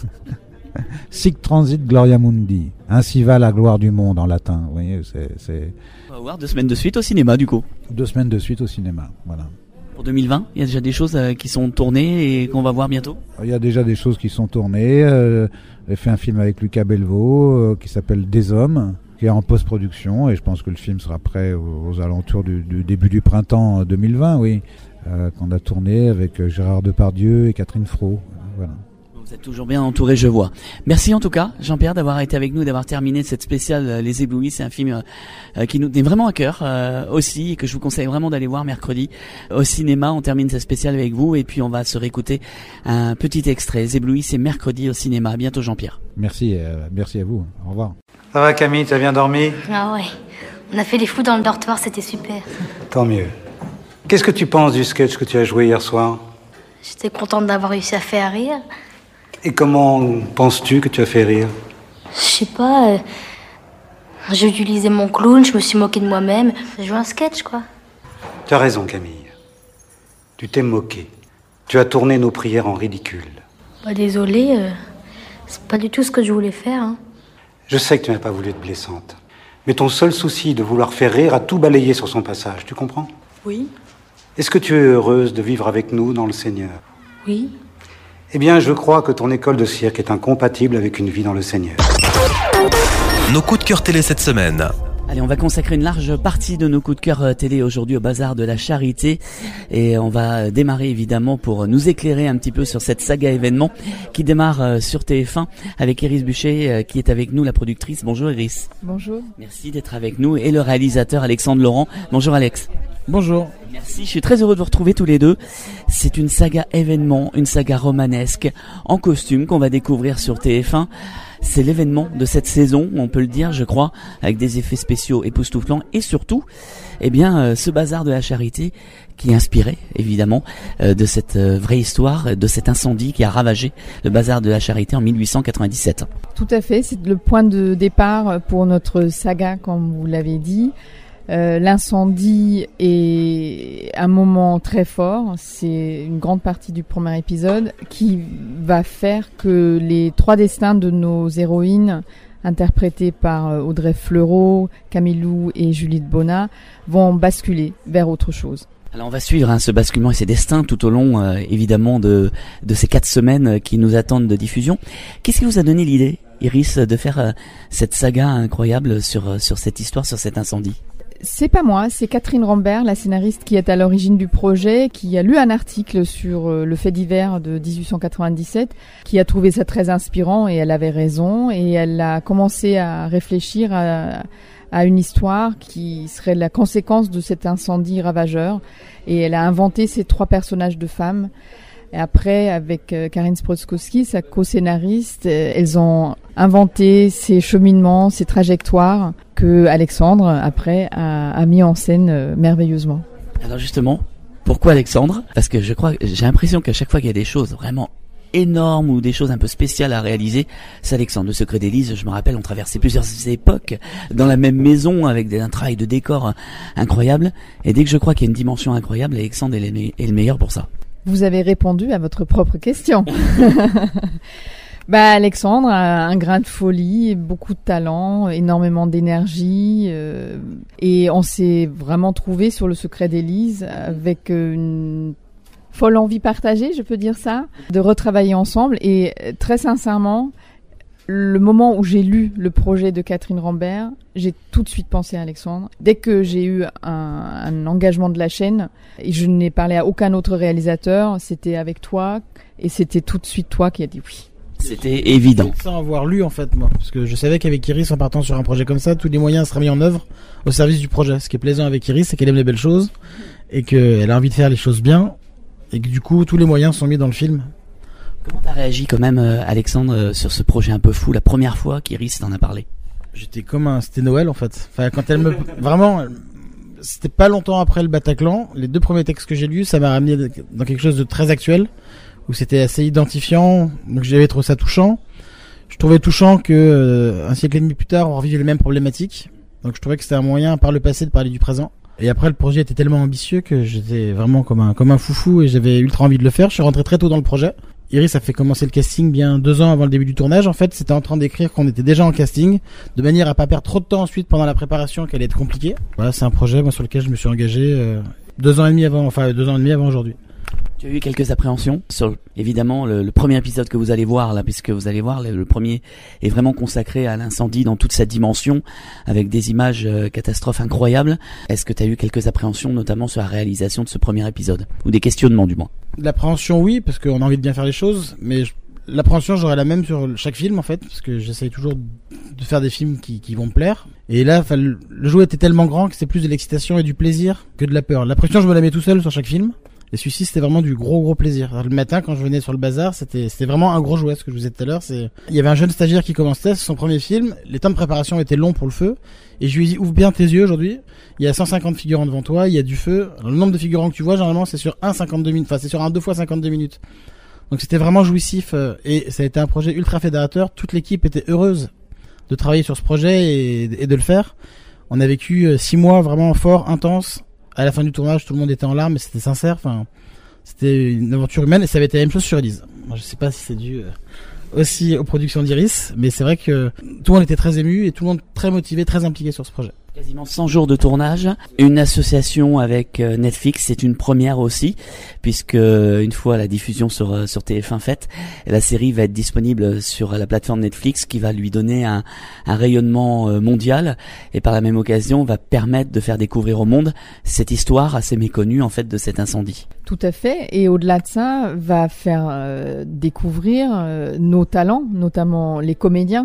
N: Sic transit Gloria Mundi. Ainsi va la gloire du monde en latin. Vous voyez, c'est.
D: On va voir 2 semaines de suite au cinéma, du coup.
N: 2 semaines de suite au cinéma, voilà.
D: Pour 2020, il y a déjà des choses qui sont tournées et qu'on va voir bientôt?
N: Il y a déjà des choses qui sont tournées. J'ai fait un film avec Lucas Belvaux qui s'appelle Des Hommes, qui est en post-production, et je pense que le film sera prêt aux alentours du début du printemps 2020, oui. qu'on a tourné avec Gérard Depardieu et Catherine Fro. Voilà.
D: Vous êtes toujours bien entouré, je vois. Merci en tout cas, Jean-Pierre, d'avoir été avec nous, d'avoir terminé cette spéciale Les Éblouis. C'est un film qui nous est vraiment à cœur aussi, et que je vous conseille vraiment d'aller voir mercredi au cinéma. On termine cette spéciale avec vous, et puis on va se réécouter un petit extrait. Les Éblouis, c'est mercredi au cinéma. À bientôt, Jean-Pierre.
N: Merci à vous. Au revoir.
K: Ça va Camille, t'as bien dormi?
I: Ah ouais, on a fait les fous dans le dortoir, c'était super.
K: Tant mieux. Qu'est-ce que tu penses du sketch que tu as joué hier soir?
I: J'étais contente d'avoir réussi à faire rire.
K: Et comment penses-tu que tu as fait rire?
I: Je sais pas, j'ai utilisé mon clown, je me suis moqué de moi-même. J'ai joué un sketch, quoi.
K: Tu as raison, Camille. Tu t'es moqué. Tu as tourné nos prières en ridicule.
I: Bah désolé, c'est pas du tout ce que je voulais faire. Hein.
K: Je sais que tu n'as pas voulu être blessante. Mais ton seul souci de vouloir faire rire a tout balayé sur son passage, tu comprends?
M: Oui.
K: Est-ce que tu es heureuse de vivre avec nous dans le Seigneur?
I: Oui.
K: Eh bien, je crois que ton école de cirque est incompatible avec une vie dans le Seigneur.
B: Nos coups de cœur télé cette semaine.
D: Allez, on va consacrer une large partie de nos coups de cœur télé aujourd'hui au Bazar de la Charité, et on va démarrer évidemment pour nous éclairer un petit peu sur cette saga événement qui démarre sur TF1 avec Iris Buchet qui est avec nous, la productrice. Bonjour Iris.
O: Bonjour.
D: Merci d'être avec nous, et le réalisateur Alexandre Laurent. Bonjour Alex.
O: Bonjour.
D: Merci, je suis très heureux de vous retrouver tous les deux. C'est une saga événement, une saga romanesque en costume qu'on va découvrir sur TF1. C'est l'événement de cette saison, on peut le dire, je crois, avec des effets spéciaux époustouflants, et surtout, ce Bazar de la Charité qui est inspiré, évidemment, de cette vraie histoire, de cet incendie qui a ravagé le Bazar de la Charité en 1897.
O: Tout à fait, c'est le point de départ pour notre saga, comme vous l'avez dit. L'incendie est un moment très fort, c'est une grande partie du premier épisode qui va faire que les trois destins de nos héroïnes, interprétées par Audrey Fleurot, Camille Lou et Juliette Bonnat, vont basculer vers autre chose.
D: Alors on va suivre ce basculement et ces destins tout au long évidemment de ces 4 semaines qui nous attendent de diffusion. Qu'est-ce qui vous a donné l'idée, Iris, de faire cette saga incroyable sur cette histoire, sur cet incendie?
O: C'est pas moi, c'est Catherine Rambert, la scénariste qui est à l'origine du projet, qui a lu un article sur le fait divers de 1897, qui a trouvé ça très inspirant, et elle avait raison, et elle a commencé à réfléchir à une histoire qui serait la conséquence de cet incendie ravageur, et elle a inventé ces 3 personnages de femmes. Et après, avec Karine Sproskowski, sa co-scénariste, elles ont inventé ces cheminements, ces trajectoires que Alexandre, après, a mis en scène merveilleusement.
D: Alors justement, pourquoi Alexandre? Parce que j'ai l'impression qu'à chaque fois qu'il y a des choses vraiment énormes ou des choses un peu spéciales à réaliser, c'est Alexandre. Le Secret d'Élise, je me rappelle, on traversait plusieurs époques dans la même maison avec un travail de décor incroyable. Et dès que je crois qu'il y a une dimension incroyable, Alexandre est le meilleur pour ça.
O: Vous avez répondu à votre propre question. Alexandre a un grain de folie, beaucoup de talent, énormément d'énergie, et on s'est vraiment trouvé sur Le Secret d'Élise avec une folle envie partagée, je peux dire ça, de retravailler ensemble. Et très sincèrement, le moment où j'ai lu le projet de Catherine Rambert, j'ai tout de suite pensé à Alexandre. Dès que j'ai eu un engagement de la chaîne, et je n'ai parlé à aucun autre réalisateur, c'était avec toi, et c'était tout de suite toi qui as dit oui.
D: C'était évident.
P: Sans avoir lu en fait, moi, parce que je savais qu'avec Iris, en partant sur un projet comme ça, tous les moyens seraient mis en œuvre au service du projet. Ce qui est plaisant avec Iris, c'est qu'elle aime les belles choses, et qu'elle a envie de faire les choses bien, et que du coup, tous les moyens sont mis dans le film.
D: Comment t'as réagi quand même, Alexandre, sur ce projet un peu fou, la première fois qu'Iris t'en a parlé?
P: J'étais c'était Noël en fait. Enfin, quand elle me... Vraiment, c'était pas longtemps après le Bataclan. Les 2 premiers textes que j'ai lus, ça m'a ramené dans quelque chose de très actuel, où c'était assez identifiant, donc j'avais trouvé ça touchant. Je trouvais touchant que, un siècle et demi plus tard, on revivait les mêmes problématiques. Donc je trouvais que c'était un moyen, par le passé, de parler du présent. Et après, le projet était tellement ambitieux que j'étais vraiment comme un foufou, et j'avais ultra envie de le faire. Je suis rentré très tôt dans le projet. Iris a fait commencer le casting bien 2 ans avant le début du tournage. En fait, c'était en train d'écrire qu'on était déjà en casting, de manière à pas perdre trop de temps ensuite pendant la préparation, qu'elle allait être compliquée. Voilà, c'est un projet, moi, sur lequel je me suis engagé 2 ans et demi avant aujourd'hui.
D: Tu as eu quelques appréhensions sur, évidemment, le premier épisode que vous allez voir là, puisque vous allez voir, le premier est vraiment consacré à l'incendie dans toute sa dimension, avec des images catastrophes incroyables. Est-ce que tu as eu quelques appréhensions, notamment sur la réalisation de ce premier épisode, ou des questionnements du moins?
P: L'appréhension, oui, parce qu'on a envie de bien faire les choses, mais l'appréhension, j'aurais la même sur chaque film en fait, parce que j'essaye toujours de faire des films qui vont me plaire. Et là, le jeu était tellement grand que c'est plus de l'excitation et du plaisir que de la peur. L'appréhension, je me la mets tout seul sur chaque film. Et celui-ci, c'était vraiment du gros plaisir. Alors, le matin, quand je venais sur le bazar, c'était vraiment un gros jouet, ce que je vous disais tout à l'heure. Il y avait un jeune stagiaire qui commençait son premier film. Les temps de préparation étaient longs pour le feu. Et je lui ai dit, ouvre bien tes yeux aujourd'hui. Il y a 150 figurants devant toi, il y a du feu. Alors, le nombre de figurants que tu vois, généralement, c'est sur un 52 minutes. Enfin, c'est sur un 2 fois 52 minutes. Donc, c'était vraiment jouissif. Et ça a été un projet ultra fédérateur. Toute l'équipe était heureuse de travailler sur ce projet et de le faire. On a vécu 6 mois vraiment forts, intenses. À la fin du tournage, tout le monde était en larmes, mais c'était sincère. Enfin, c'était une aventure humaine et ça avait été la même chose sur Elise. Moi, je sais pas si c'est dû aussi aux productions d'Iris, mais c'est vrai que tout le monde était très ému et tout le monde très motivé, très impliqué sur ce projet.
D: Quasiment 100 jours de tournage, une association avec Netflix, c'est une première aussi, puisque une fois la diffusion sur TF1 faite, la série va être disponible sur la plateforme Netflix, qui va lui donner un rayonnement mondial, et par la même occasion va permettre de faire découvrir au monde cette histoire assez méconnue en fait de cet incendie.
O: Tout à fait, et au-delà de ça, va faire découvrir nos talents, notamment les comédiens,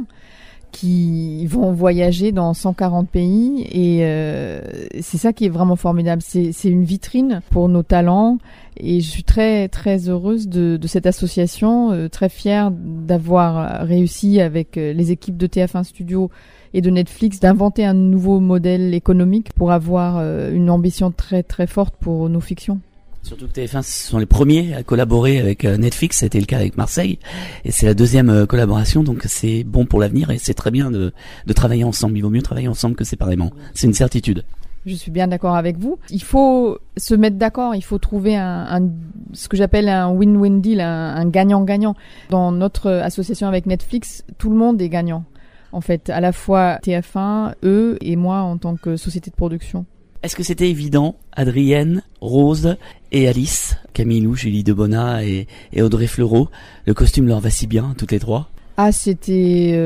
O: qui vont voyager dans 140 pays et c'est ça qui est vraiment formidable. C'est une vitrine pour nos talents et je suis très très heureuse de cette association, très fière d'avoir réussi avec les équipes de TF1 Studio et de Netflix d'inventer un nouveau modèle économique pour avoir une ambition très très forte pour nos fictions.
D: Surtout que TF1 sont les premiers à collaborer avec Netflix, c'était le cas avec Marseille, et c'est la deuxième collaboration, donc c'est bon pour l'avenir et c'est très bien de travailler ensemble. Il vaut mieux travailler ensemble que séparément, c'est une certitude.
O: Je suis bien d'accord avec vous. Il faut se mettre d'accord, il faut trouver ce que j'appelle un win-win deal, un gagnant-gagnant. Dans notre association avec Netflix, tout le monde est gagnant. En fait, à la fois TF1, eux et moi en tant que société de production.
D: Est-ce que c'était évident, Adrienne, Rose et Alice, Camille Lou, Julie Debona et Audrey Fleurot, le costume leur va si bien, toutes les trois?
O: Ah, c'était...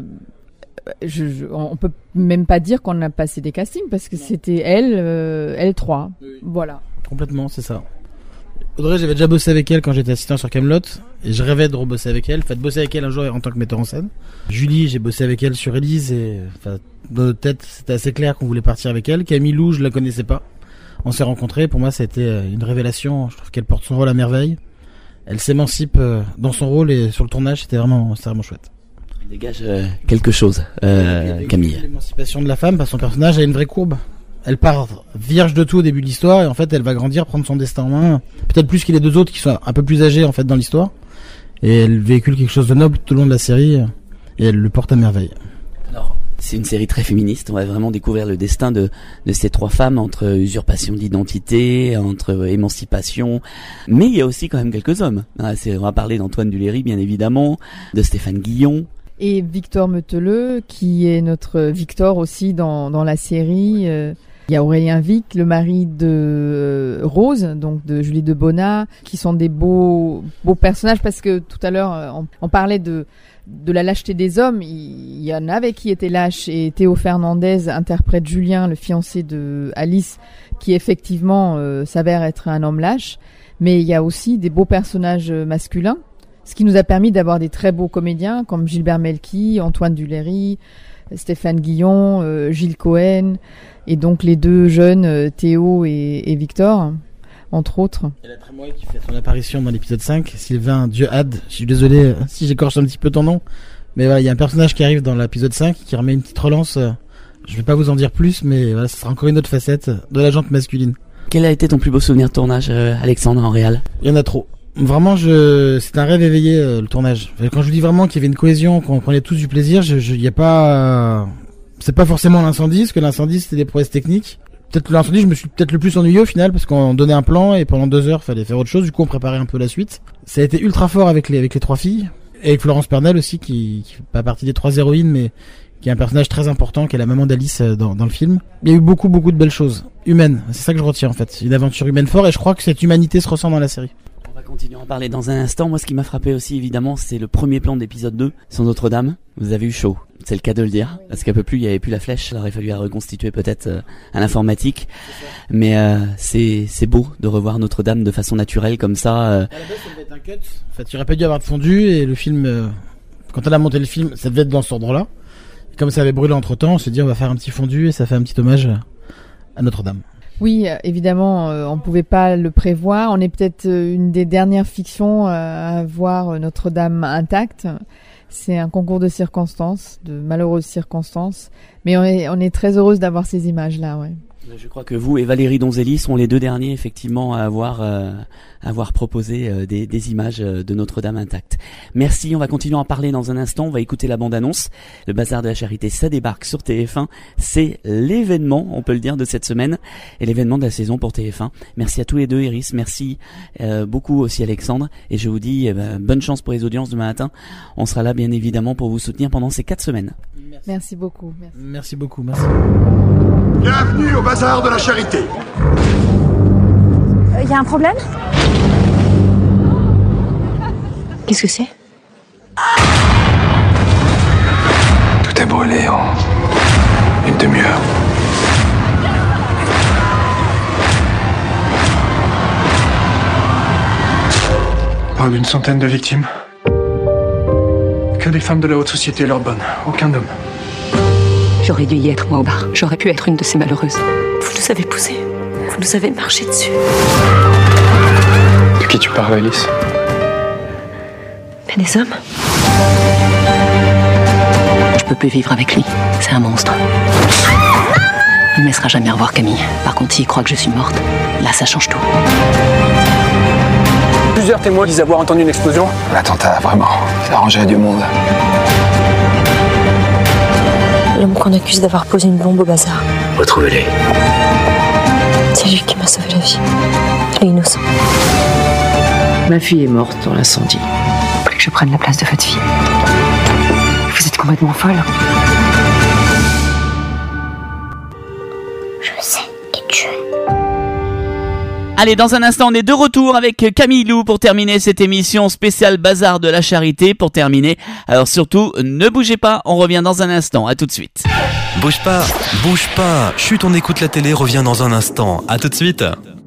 O: on peut même pas dire qu'on a passé des castings, parce que c'était elles trois. Oui. Voilà.
P: Complètement, c'est ça. Audrey, j'avais déjà bossé avec elle quand j'étais assistant sur Kaamelott, et je rêvais de rebosser avec elle. Enfin, de bosser avec elle un jour en tant que metteur en scène. Julie, j'ai bossé avec elle sur Élise, et dans notre tête, c'était assez clair qu'on voulait partir avec elle. Camille Lou, je la connaissais pas. On s'est rencontrés, pour moi, ça a été une révélation. Je trouve qu'elle porte son rôle à merveille. Elle s'émancipe dans son rôle, et sur le tournage, c'était vraiment chouette.
D: Elle dégage quelque chose, Camille.
P: L'émancipation de la femme, parce que son personnage a une vraie courbe. Elle part vierge de tout au début de l'histoire, et en fait, elle va grandir, prendre son destin en main. Peut-être plus que les deux autres qui sont un peu plus âgés, en fait, dans l'histoire. Et elle véhicule quelque chose de noble tout au long de la série, et elle le porte à merveille.
D: Alors, c'est une série très féministe. On va vraiment découvrir le destin de ces trois femmes, entre usurpation d'identité, entre émancipation. Mais il y a aussi quand même quelques hommes. On va parler d'Antoine Duléry, bien évidemment, de Stéphane Guillon.
O: Et Victor Meteleux, qui est notre Victor aussi dans la série. Il y a Aurélien Vic, le mari de Rose, donc de Julie Debona, qui sont des beaux personnages, parce que tout à l'heure, on parlait de la lâcheté des hommes. Il y en avait qui étaient lâches, et Théo Fernandez interprète Julien, le fiancé de Alice, qui effectivement s'avère être un homme lâche. Mais il y a aussi des beaux personnages masculins, ce qui nous a permis d'avoir des très beaux comédiens comme Gilbert Melki, Antoine Duléry, Stéphane Guillon, Gilles Cohen, et donc les deux jeunes, Théo et Victor, entre autres.
P: Et la Trémoille qui fait son apparition dans l'épisode 5, Sylvain Dieuhad. Je suis désolé si j'écorche un petit peu ton nom, mais voilà, il y a un personnage qui arrive dans l'épisode 5 qui remet une petite relance. Je vais pas vous en dire plus, mais voilà, ce sera encore une autre facette de la jante masculine.
D: Quel a été ton plus beau souvenir de tournage, Alexandre, en réal?
P: Il y en a trop. Vraiment, c'est un rêve éveillé, le tournage. Quand je vous dis vraiment qu'il y avait une cohésion, qu'on prenait tous du plaisir, y a pas, c'est pas forcément l'incendie, parce que l'incendie c'était des prouesses techniques. Peut-être l'incendie, je me suis peut-être le plus ennuyé au final, parce qu'on donnait un plan et pendant 2 heures, fallait faire autre chose. Du coup, on préparait un peu la suite. Ça a été ultra fort avec les 3 filles. Et avec Florence Pernel aussi, qui fait pas partie des 3 héroïnes, mais qui est un personnage très important, qui est la maman d'Alice dans le film. Il y a eu beaucoup de belles choses humaines. C'est ça que je retiens en fait. Une aventure humaine forte et je crois que cette humanité se ressent dans la série.
D: On va continuer à en parler dans un instant. Moi, ce qui m'a frappé aussi, évidemment, c'est le premier plan d'épisode 2 sur Notre-Dame. Vous avez eu chaud, c'est le cas de le dire, parce qu'un peu plus, il n'y avait plus la flèche. Il aurait fallu la reconstituer peut-être à l'informatique. Mais c'est beau de revoir Notre-Dame de façon naturelle comme ça. À la base,
P: ça devait être un cut. En fait, il aurait pas dû avoir de fondu et le film, quand on a monté le film, ça devait être dans cet ordre-là. Et comme ça avait brûlé entre-temps, on s'est dit on va faire un petit fondu et ça fait un petit hommage à Notre-Dame.
O: Oui, évidemment, on pouvait pas le prévoir. On est peut-être une des dernières fictions à voir Notre-Dame intacte. C'est un concours de circonstances, de malheureuses circonstances. Mais on est très heureuse d'avoir ces images-là, ouais.
D: Je crois que vous et Valérie Donzelli sont les deux derniers effectivement à avoir proposé des images de Notre-Dame intacte. Merci, on va continuer à en parler dans un instant, on va écouter la bande-annonce. Le Bazar de la Charité, ça débarque sur TF1, c'est l'événement, on peut le dire, de cette semaine et l'événement de la saison pour TF1. Merci à tous les deux Iris, merci beaucoup aussi Alexandre et je vous dis bonne chance pour les audiences demain matin. On sera là bien évidemment pour vous soutenir pendant ces 4 semaines.
O: Merci beaucoup.
P: Merci beaucoup, merci.
Q: Bienvenue au Bazar de la Charité.
H: Y a un problème?
F: Qu'est-ce que c'est?
Q: Tout est brûlé en une demi-heure. On parle d'une centaine de victimes. Que des femmes de la haute société et leurs bonnes, aucun homme.
F: J'aurais dû y être, moi, au bar. J'aurais pu être une de ces malheureuses. Vous nous avez poussés. Vous nous avez marché dessus.
Q: De qui tu parles, Alice?
F: Ben, des hommes. Je peux plus vivre avec lui. C'est un monstre. Il ne me laissera jamais revoir Camille. Par contre, s'il croit que je suis morte, là, ça change tout.
J: Plusieurs témoins disent avoir entendu une explosion.
Q: L'attentat, vraiment, ça arrangerait du monde.
F: L'homme qu'on accuse d'avoir posé une bombe au bazar.
Q: Retrouvez-les.
F: C'est lui qui m'a sauvé la vie. Il est innocent.
R: Ma fille est morte dans l'incendie.
F: Plus que je prenne la place de votre fille. Vous êtes complètement folle.
H: Je sais qui tu es.
D: Allez, dans un instant, on est de retour avec Camille Lou pour terminer cette émission spéciale Bazar de la Charité. Pour terminer, alors surtout, ne bougez pas, on revient dans un instant. À tout de suite.
B: Bouge pas. Chut, on écoute la télé, revient dans un instant. À tout de suite.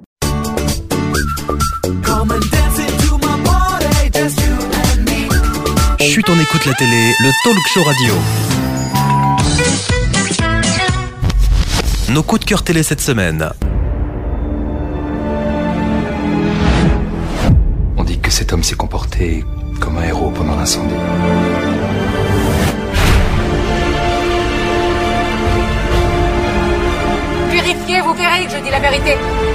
B: Chut, on écoute la télé, le talk show radio. Nos coups de cœur télé cette semaine.
Q: On dit que cet homme s'est comporté comme un héros pendant l'incendie.
H: Vérifiez, vous verrez que je dis la vérité.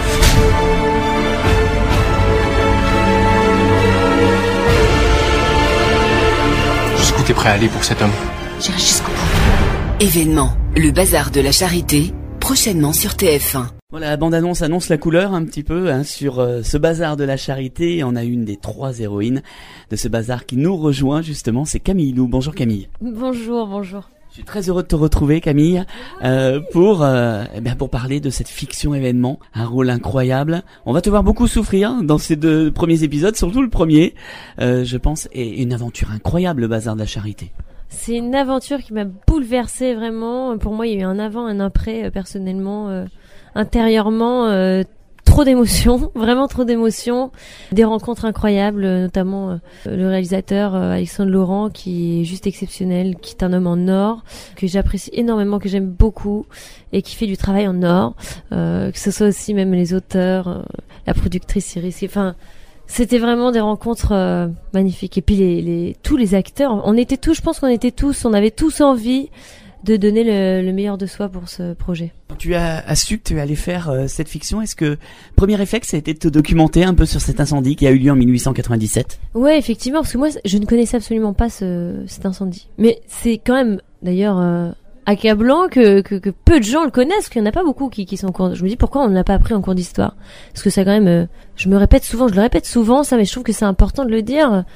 Q: Jusqu'où t'es prêt à aller pour cet homme?
F: J'irai jusqu'au bout. Événement, le Bazar de la Charité, prochainement sur TF1.
D: Voilà, la bande-annonce annonce la couleur un petit peu sur ce Bazar de la Charité. On a une des 3 héroïnes de ce bazar qui nous rejoint justement, c'est Camille Lou. Bonjour Camille.
L: Bonjour.
D: Je suis très heureux de te retrouver Camille pour parler de cette fiction événement, un rôle incroyable. On va te voir beaucoup souffrir dans ces 2 premiers épisodes, surtout le premier, je pense, et une aventure incroyable, le Bazar de la Charité.
S: C'est une aventure qui m'a bouleversée vraiment. Pour moi, il y a eu un avant, un après, personnellement, intérieurement. Trop d'émotions, vraiment trop d'émotions, des rencontres incroyables, notamment le réalisateur Alexandre Laurent qui est juste exceptionnel, qui est un homme en or, que j'apprécie énormément, que j'aime beaucoup et qui fait du travail en or, que ce soit aussi même les auteurs, la productrice Iris, enfin c'était vraiment des rencontres magnifiques. Et puis tous les acteurs, on avait tous envie de donner le meilleur de soi pour ce projet.
D: Tu as su que tu allais faire cette fiction. Est-ce que premier réflexe ça a été de te documenter un peu sur cet incendie qui a eu lieu en 1897?
S: Ouais, effectivement, parce que moi je ne connaissais absolument pas cet incendie. Mais c'est quand même d'ailleurs accablant que peu de gens le connaissent, parce qu'il n'y en a pas beaucoup qui sont en cours. Je me dis pourquoi on ne l'a pas appris en cours d'histoire? Parce que ça quand même, je le répète souvent ça, mais je trouve que c'est important de le dire.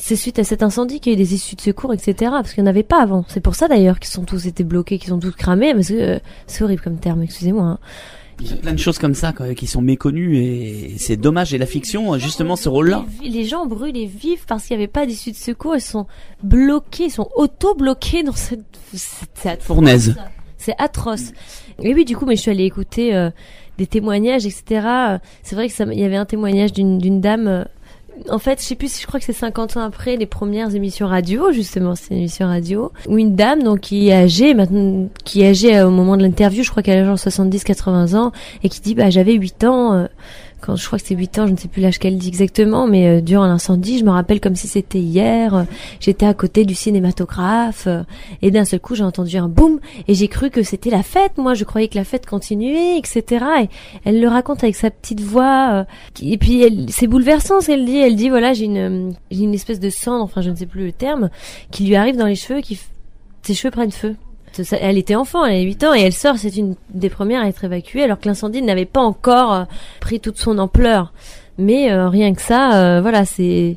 S: c'est suite à cet incendie qu'il y a eu des issues de secours, etc. Parce qu'il n'y en avait pas avant. C'est pour ça d'ailleurs qu'ils sont tous été bloqués, qu'ils sont tous cramés, parce que c'est horrible comme terme, excusez-moi. Hein.
D: Il y a plein de choses comme ça qui sont méconnues et c'est dommage. Et la fiction, justement, ce rôle-là.
S: Les gens brûlent vifs parce qu'il n'y avait pas d'issue de secours. Ils sont bloqués, ils sont auto-bloqués dans cette
D: fournaise.
S: C'est atroce. Et oui, du coup, mais je suis allée écouter des témoignages, etc. C'est vrai que il y avait un témoignage d'une dame. En fait, je crois que c'est 50 ans après les premières émissions radio, justement, c'est une émission radio, où une dame, donc, qui est âgée, maintenant, au moment de l'interview, je crois qu'elle a genre 70-80 ans, et qui dit, j'avais 8 ans, quand je crois que c'est 8 ans, je ne sais plus l'âge qu'elle dit exactement, mais durant l'incendie, je me rappelle comme si c'était hier, j'étais à côté du cinématographe, et d'un seul coup, j'ai entendu un boum, et j'ai cru que c'était la fête, moi, je croyais que la fête continuait, etc. Et elle le raconte avec sa petite voix, et puis c'est bouleversant ce qu'elle dit. Elle dit, voilà, j'ai une espèce de cendre, enfin, je ne sais plus le terme, qui lui arrive dans les cheveux, ses cheveux prennent feu. Elle était enfant, elle a 8 ans et elle sort, c'est une des premières à être évacuée alors que l'incendie n'avait pas encore pris toute son ampleur. Mais rien que ça, voilà, c'était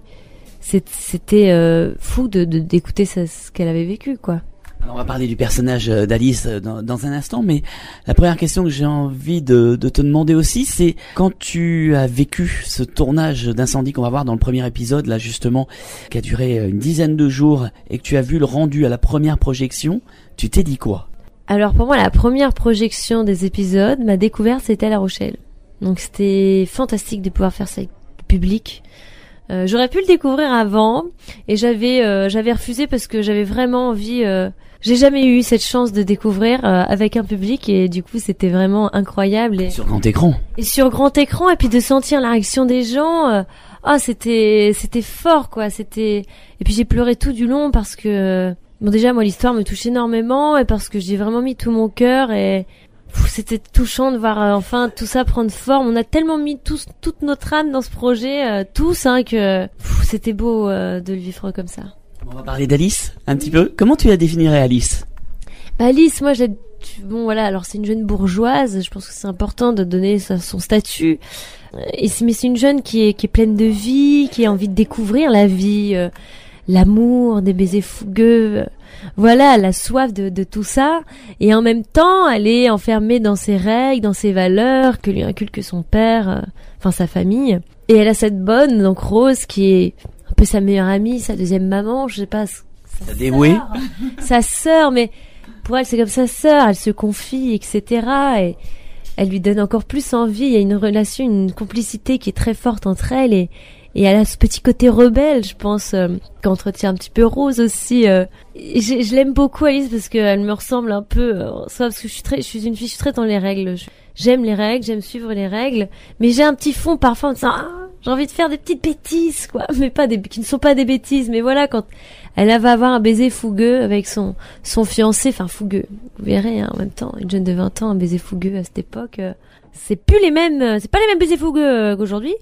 S: fou d'écouter ce qu'elle avait vécu, quoi.
D: Alors on va parler du personnage d'Alice dans un instant, mais la première question que j'ai envie de te demander aussi, c'est quand tu as vécu ce tournage d'incendie qu'on va voir dans le premier épisode, là justement, qui a duré une dizaine de jours, et que tu as vu le rendu à la première projection, tu t'es dit quoi?
S: Alors pour moi, la première projection des épisodes, ma découverte, c'était à La Rochelle. Donc c'était fantastique de pouvoir faire ça avec le public. J'aurais pu le découvrir avant, et j'avais refusé parce que j'avais vraiment envie... J'ai jamais eu cette chance de découvrir avec un public, et du coup c'était vraiment incroyable. Et
D: sur grand écran.
S: Et sur grand écran, et puis de sentir la réaction des gens, c'était fort, quoi. Et puis j'ai pleuré tout du long parce que bon, déjà moi l'histoire me touche énormément, et parce que j'ai vraiment mis tout mon cœur, et c'était touchant de voir enfin tout ça prendre forme. On a tellement mis toute notre âme dans ce projet, que c'était beau de le vivre comme ça.
D: On va parler d'Alice un petit peu. Comment tu la définirais, Alice?
S: Alice, moi, bon voilà, alors c'est une jeune bourgeoise. Je pense que c'est important de donner son statut. Mais c'est une jeune qui est pleine de vie, qui a envie de découvrir la vie, l'amour, des baisers fougueux. Voilà, elle a soif de tout ça. Et en même temps, elle est enfermée dans ses règles, dans ses valeurs que lui inculque son père, sa famille. Et elle a cette bonne, donc Rose, qui est un peu sa meilleure amie, sa deuxième maman, je sais pas, sa sœur, mais pour elle c'est comme sa sœur, elle se confie, etc. Et elle lui donne encore plus envie. Il y a une relation, une complicité qui est très forte entre elles, et elle a ce petit côté rebelle, je pense, qu'entretient un petit peu Rose aussi. Je l'aime beaucoup, Alice, parce qu'elle me ressemble un peu, soit parce que je suis une fille, je suis très dans les règles. J'aime les règles, j'aime suivre les règles, mais j'ai un petit fond parfois en disant, j'ai envie de faire des petites bêtises, quoi, mais qui ne sont pas des bêtises. Mais voilà, quand elle va avoir un baiser fougueux avec son fiancé, fougueux, vous verrez, en même temps, une jeune de 20 ans, un baiser fougueux à cette époque, c'est pas les mêmes baisers fougueux qu'aujourd'hui.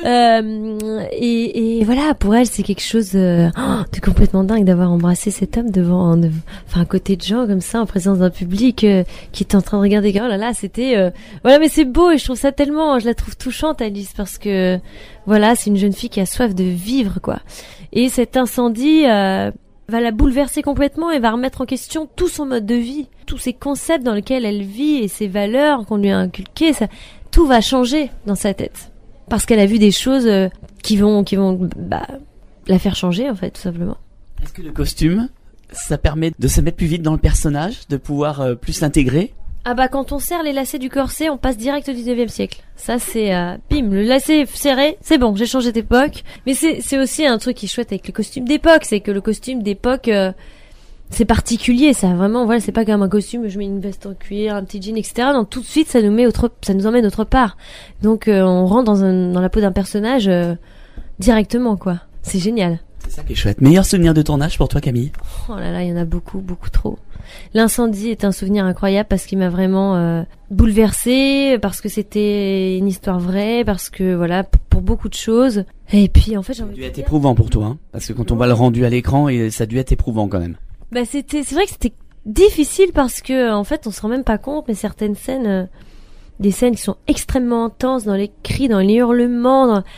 S: Et voilà, pour elle, c'est quelque chose de complètement dingue d'avoir embrassé cet homme à côté de gens comme ça, en présence d'un public qui est en train de regarder. Oh là là, c'était voilà, mais c'est beau, et je trouve ça tellement, je la trouve touchante, Alice, parce que voilà, c'est une jeune fille qui a soif de vivre, quoi. Et cet incendie va la bouleverser complètement et va remettre en question tout son mode de vie, tous ces concepts dans lesquels elle vit et ses valeurs qu'on lui a inculquées. Tout va changer dans sa tête parce qu'elle a vu des choses qui vont la faire changer, en fait, tout simplement.
D: Est-ce que le costume, ça permet de se mettre plus vite dans le personnage, de pouvoir plus l'intégrer?
S: Quand on serre les lacets du corset, on passe direct au 19e siècle. Ça, c'est bim, le lacet serré, c'est bon, j'ai changé d'époque. Mais c'est aussi un truc qui est chouette avec le costume d'époque, c'est que le costume d'époque, c'est particulier, ça, vraiment, voilà, c'est pas comme un costume, je mets une veste en cuir, un petit jean, etc. Non, tout de suite, ça nous emmène autre part. Donc, on rentre dans la peau d'un personnage directement, quoi. C'est génial.
D: C'est ça qui est chouette. Meilleur souvenir de tournage pour toi, Camille?
S: Oh là là, il y en a beaucoup, beaucoup trop. L'incendie est un souvenir incroyable parce qu'il m'a vraiment bouleversée, parce que c'était une histoire vraie, parce que voilà, pour beaucoup de choses. Et puis en fait,
D: ça a dû être éprouvant pour toi, hein, parce que quand on voit le rendu à l'écran, ça a dû être éprouvant quand même.
S: C'est vrai que c'était difficile parce que en fait, on se rend même pas compte, mais certaines scènes, des scènes qui sont extrêmement intenses, dans les cris, dans les hurlements,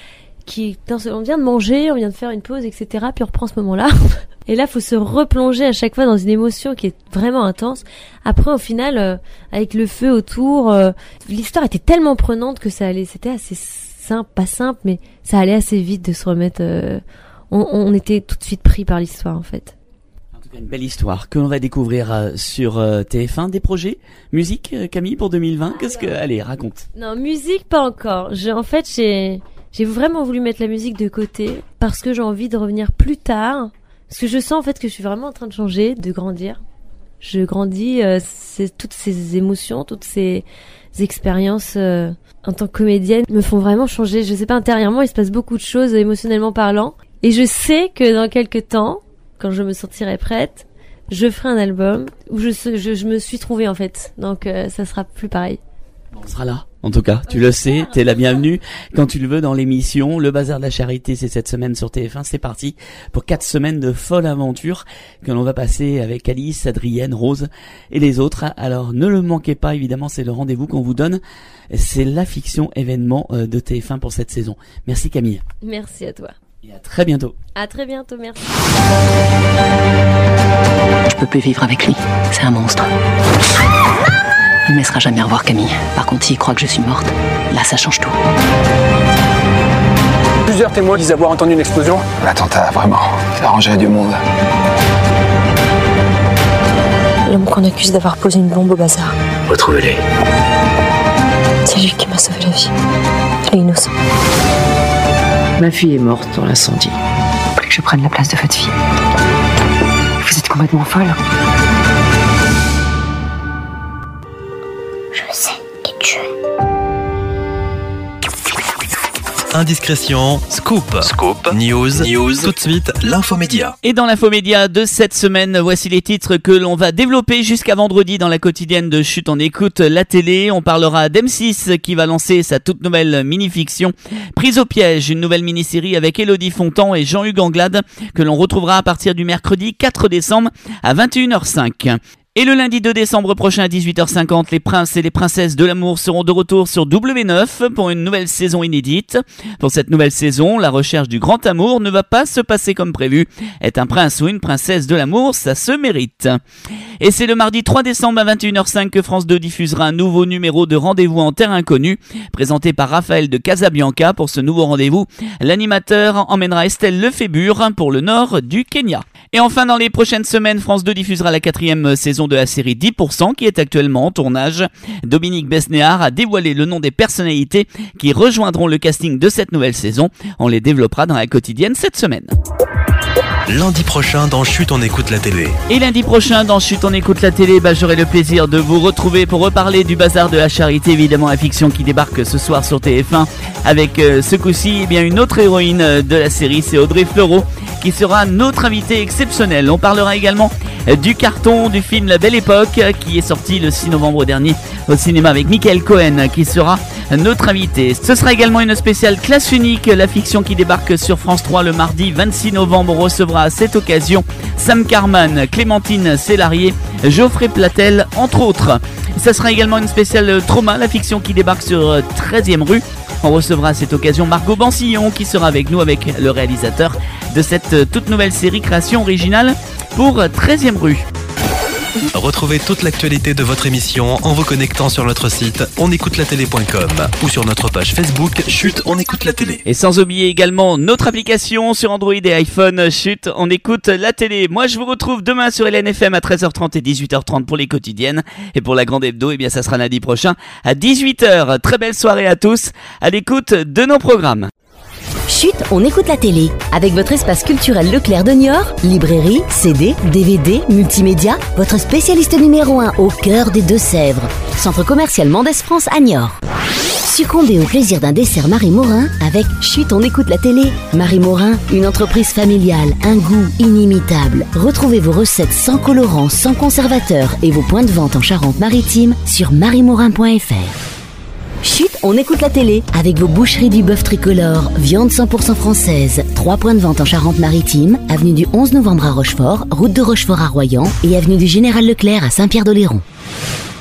S: on vient de manger, on vient de faire une pause, etc. Puis on reprend ce moment-là. Et là, faut se replonger à chaque fois dans une émotion qui est vraiment intense. Après, au final, avec le feu autour, l'histoire était tellement prenante que c'était assez simple, pas simple, mais ça allait assez vite de se remettre. On était tout de suite pris par l'histoire, en fait.
D: Une belle histoire que l'on va découvrir sur TF1. Des projets musique, Camille, pour 2020. Allez, raconte.
S: Non, musique pas encore. J'ai vraiment voulu mettre la musique de côté parce que j'ai envie de revenir plus tard. Parce que je sens en fait que je suis vraiment en train de changer, de grandir. Je grandis, c'est toutes ces émotions, toutes ces expériences en tant que comédienne me font vraiment changer. Je sais pas, intérieurement, il se passe beaucoup de choses émotionnellement parlant. Et je sais que dans quelques temps, quand je me sentirai prête, je ferai un album où je me suis trouvée en fait. Donc ça sera plus pareil.
D: On sera là. En tout cas, tu le sais, t'es la bienvenue quand tu le veux dans l'émission. Le Bazar de la Charité, c'est cette semaine sur TF1. C'est parti pour 4 semaines de folle aventure que l'on va passer avec Alice, Adrienne, Rose et les autres. Alors ne le manquez pas, évidemment, c'est le rendez-vous qu'on vous donne. C'est la fiction événement de TF1 pour cette saison. Merci Camille.
S: Merci à toi.
D: Et à très bientôt.
S: À très bientôt, merci.
F: Je peux plus vivre avec lui, c'est un monstre. Il ne me laissera jamais revoir Camille. Par contre, s'il croit que je suis morte, là ça change tout.
J: Plusieurs témoins disent avoir entendu une explosion.
Q: L'attentat, vraiment, ça arrangerait du monde.
I: L'homme qu'on accuse d'avoir posé une bombe au bazar.
F: Retrouvez-les.
I: C'est lui qui m'a sauvé la vie. Il est innocent.
R: Ma fille est morte dans l'incendie.
F: Plus que je prenne la place de votre fille. Vous êtes complètement folle.
I: Je sais qui tu es.
B: Indiscrétion, scoop, news, tout de suite, l'infomédia.
D: Et dans l'infomédia de cette semaine, voici les titres que l'on va développer jusqu'à vendredi dans la quotidienne de Chut, on écoute la télé. On parlera d'M6 qui va lancer sa toute nouvelle mini-fiction Prise au piège, une nouvelle mini-série avec Élodie Fontan et Jean-Hugues Anglade que l'on retrouvera à partir du mercredi 4 décembre à 21h05. Et le lundi 2 décembre prochain à 18h50, les princes et les princesses de l'amour seront de retour sur W9 pour une nouvelle saison inédite. Pour cette nouvelle saison, la recherche du grand amour ne va pas se passer comme prévu. Être un prince ou une princesse de l'amour, ça se mérite. Et c'est le mardi 3 décembre à 21h05 que France 2 diffusera un nouveau numéro de Rendez-vous en terre inconnue, présenté par Raphaël de Casabianca. Pour ce nouveau rendez-vous, l'animateur emmènera Estelle Lefébure pour le nord du Kenya. Et enfin, dans les prochaines semaines, France 2 diffusera la 4e saison de la série 10% qui est actuellement en tournage. Dominique Besnéard a dévoilé le nom des personnalités qui rejoindront le casting de cette nouvelle saison. On les développera dans la quotidienne cette semaine.
B: Lundi prochain dans Chut, on écoute la télé.
D: Et lundi prochain dans Chut, on écoute la télé, j'aurai le plaisir de vous retrouver pour reparler du Bazar de la Charité, évidemment la fiction qui débarque ce soir sur TF1 avec ce coup-ci une autre héroïne de la série, c'est Audrey Fleurot qui sera notre invitée exceptionnelle. On parlera également du carton du film La Belle Époque qui est sorti le 6 novembre dernier au cinéma avec Michael Cohen qui sera notre invité. Ce sera également une spéciale classe unique, la fiction qui débarque sur France 3 le mardi 26 novembre. On recevra à cette occasion Sam Carman, Clémentine Célarier, Geoffrey Platel entre autres. Ce sera également une spéciale trauma, la fiction qui débarque sur 13e rue. On recevra à cette occasion Margot Bansillon qui sera avec nous avec le réalisateur de cette toute nouvelle série création originale pour 13e rue.
B: Retrouvez toute l'actualité de votre émission en vous connectant sur notre site onécoutelatélé.com ou sur notre page Facebook Chut, on écoute la télé.
D: Et sans oublier également notre application sur Android et iPhone Chut, on écoute la télé. Moi je vous retrouve demain sur LNFM à 13h30 et 18h30 pour les quotidiennes. Et pour la grande hebdo, ça sera lundi prochain à 18h. Très belle soirée à tous à l'écoute de nos programmes.
C: Chut, on écoute la télé. Avec votre espace culturel Leclerc de Niort, librairie, CD, DVD, multimédia, votre spécialiste numéro 1 au cœur des Deux-Sèvres. Centre commercial Mendès France à Niort. Succombez au plaisir d'un dessert Marie Morin avec Chut, on écoute la télé. Marie Morin, une entreprise familiale, un goût inimitable. Retrouvez vos recettes sans colorants, sans conservateurs et vos points de vente en Charente-Maritime sur mariemorin.fr. Chut, on écoute la télé avec vos boucheries du bœuf tricolore, viande 100% française. 3 points de vente en Charente-Maritime, avenue du 11 novembre à Rochefort, route de Rochefort à Royan et avenue du Général Leclerc à Saint-Pierre-d'Oléron.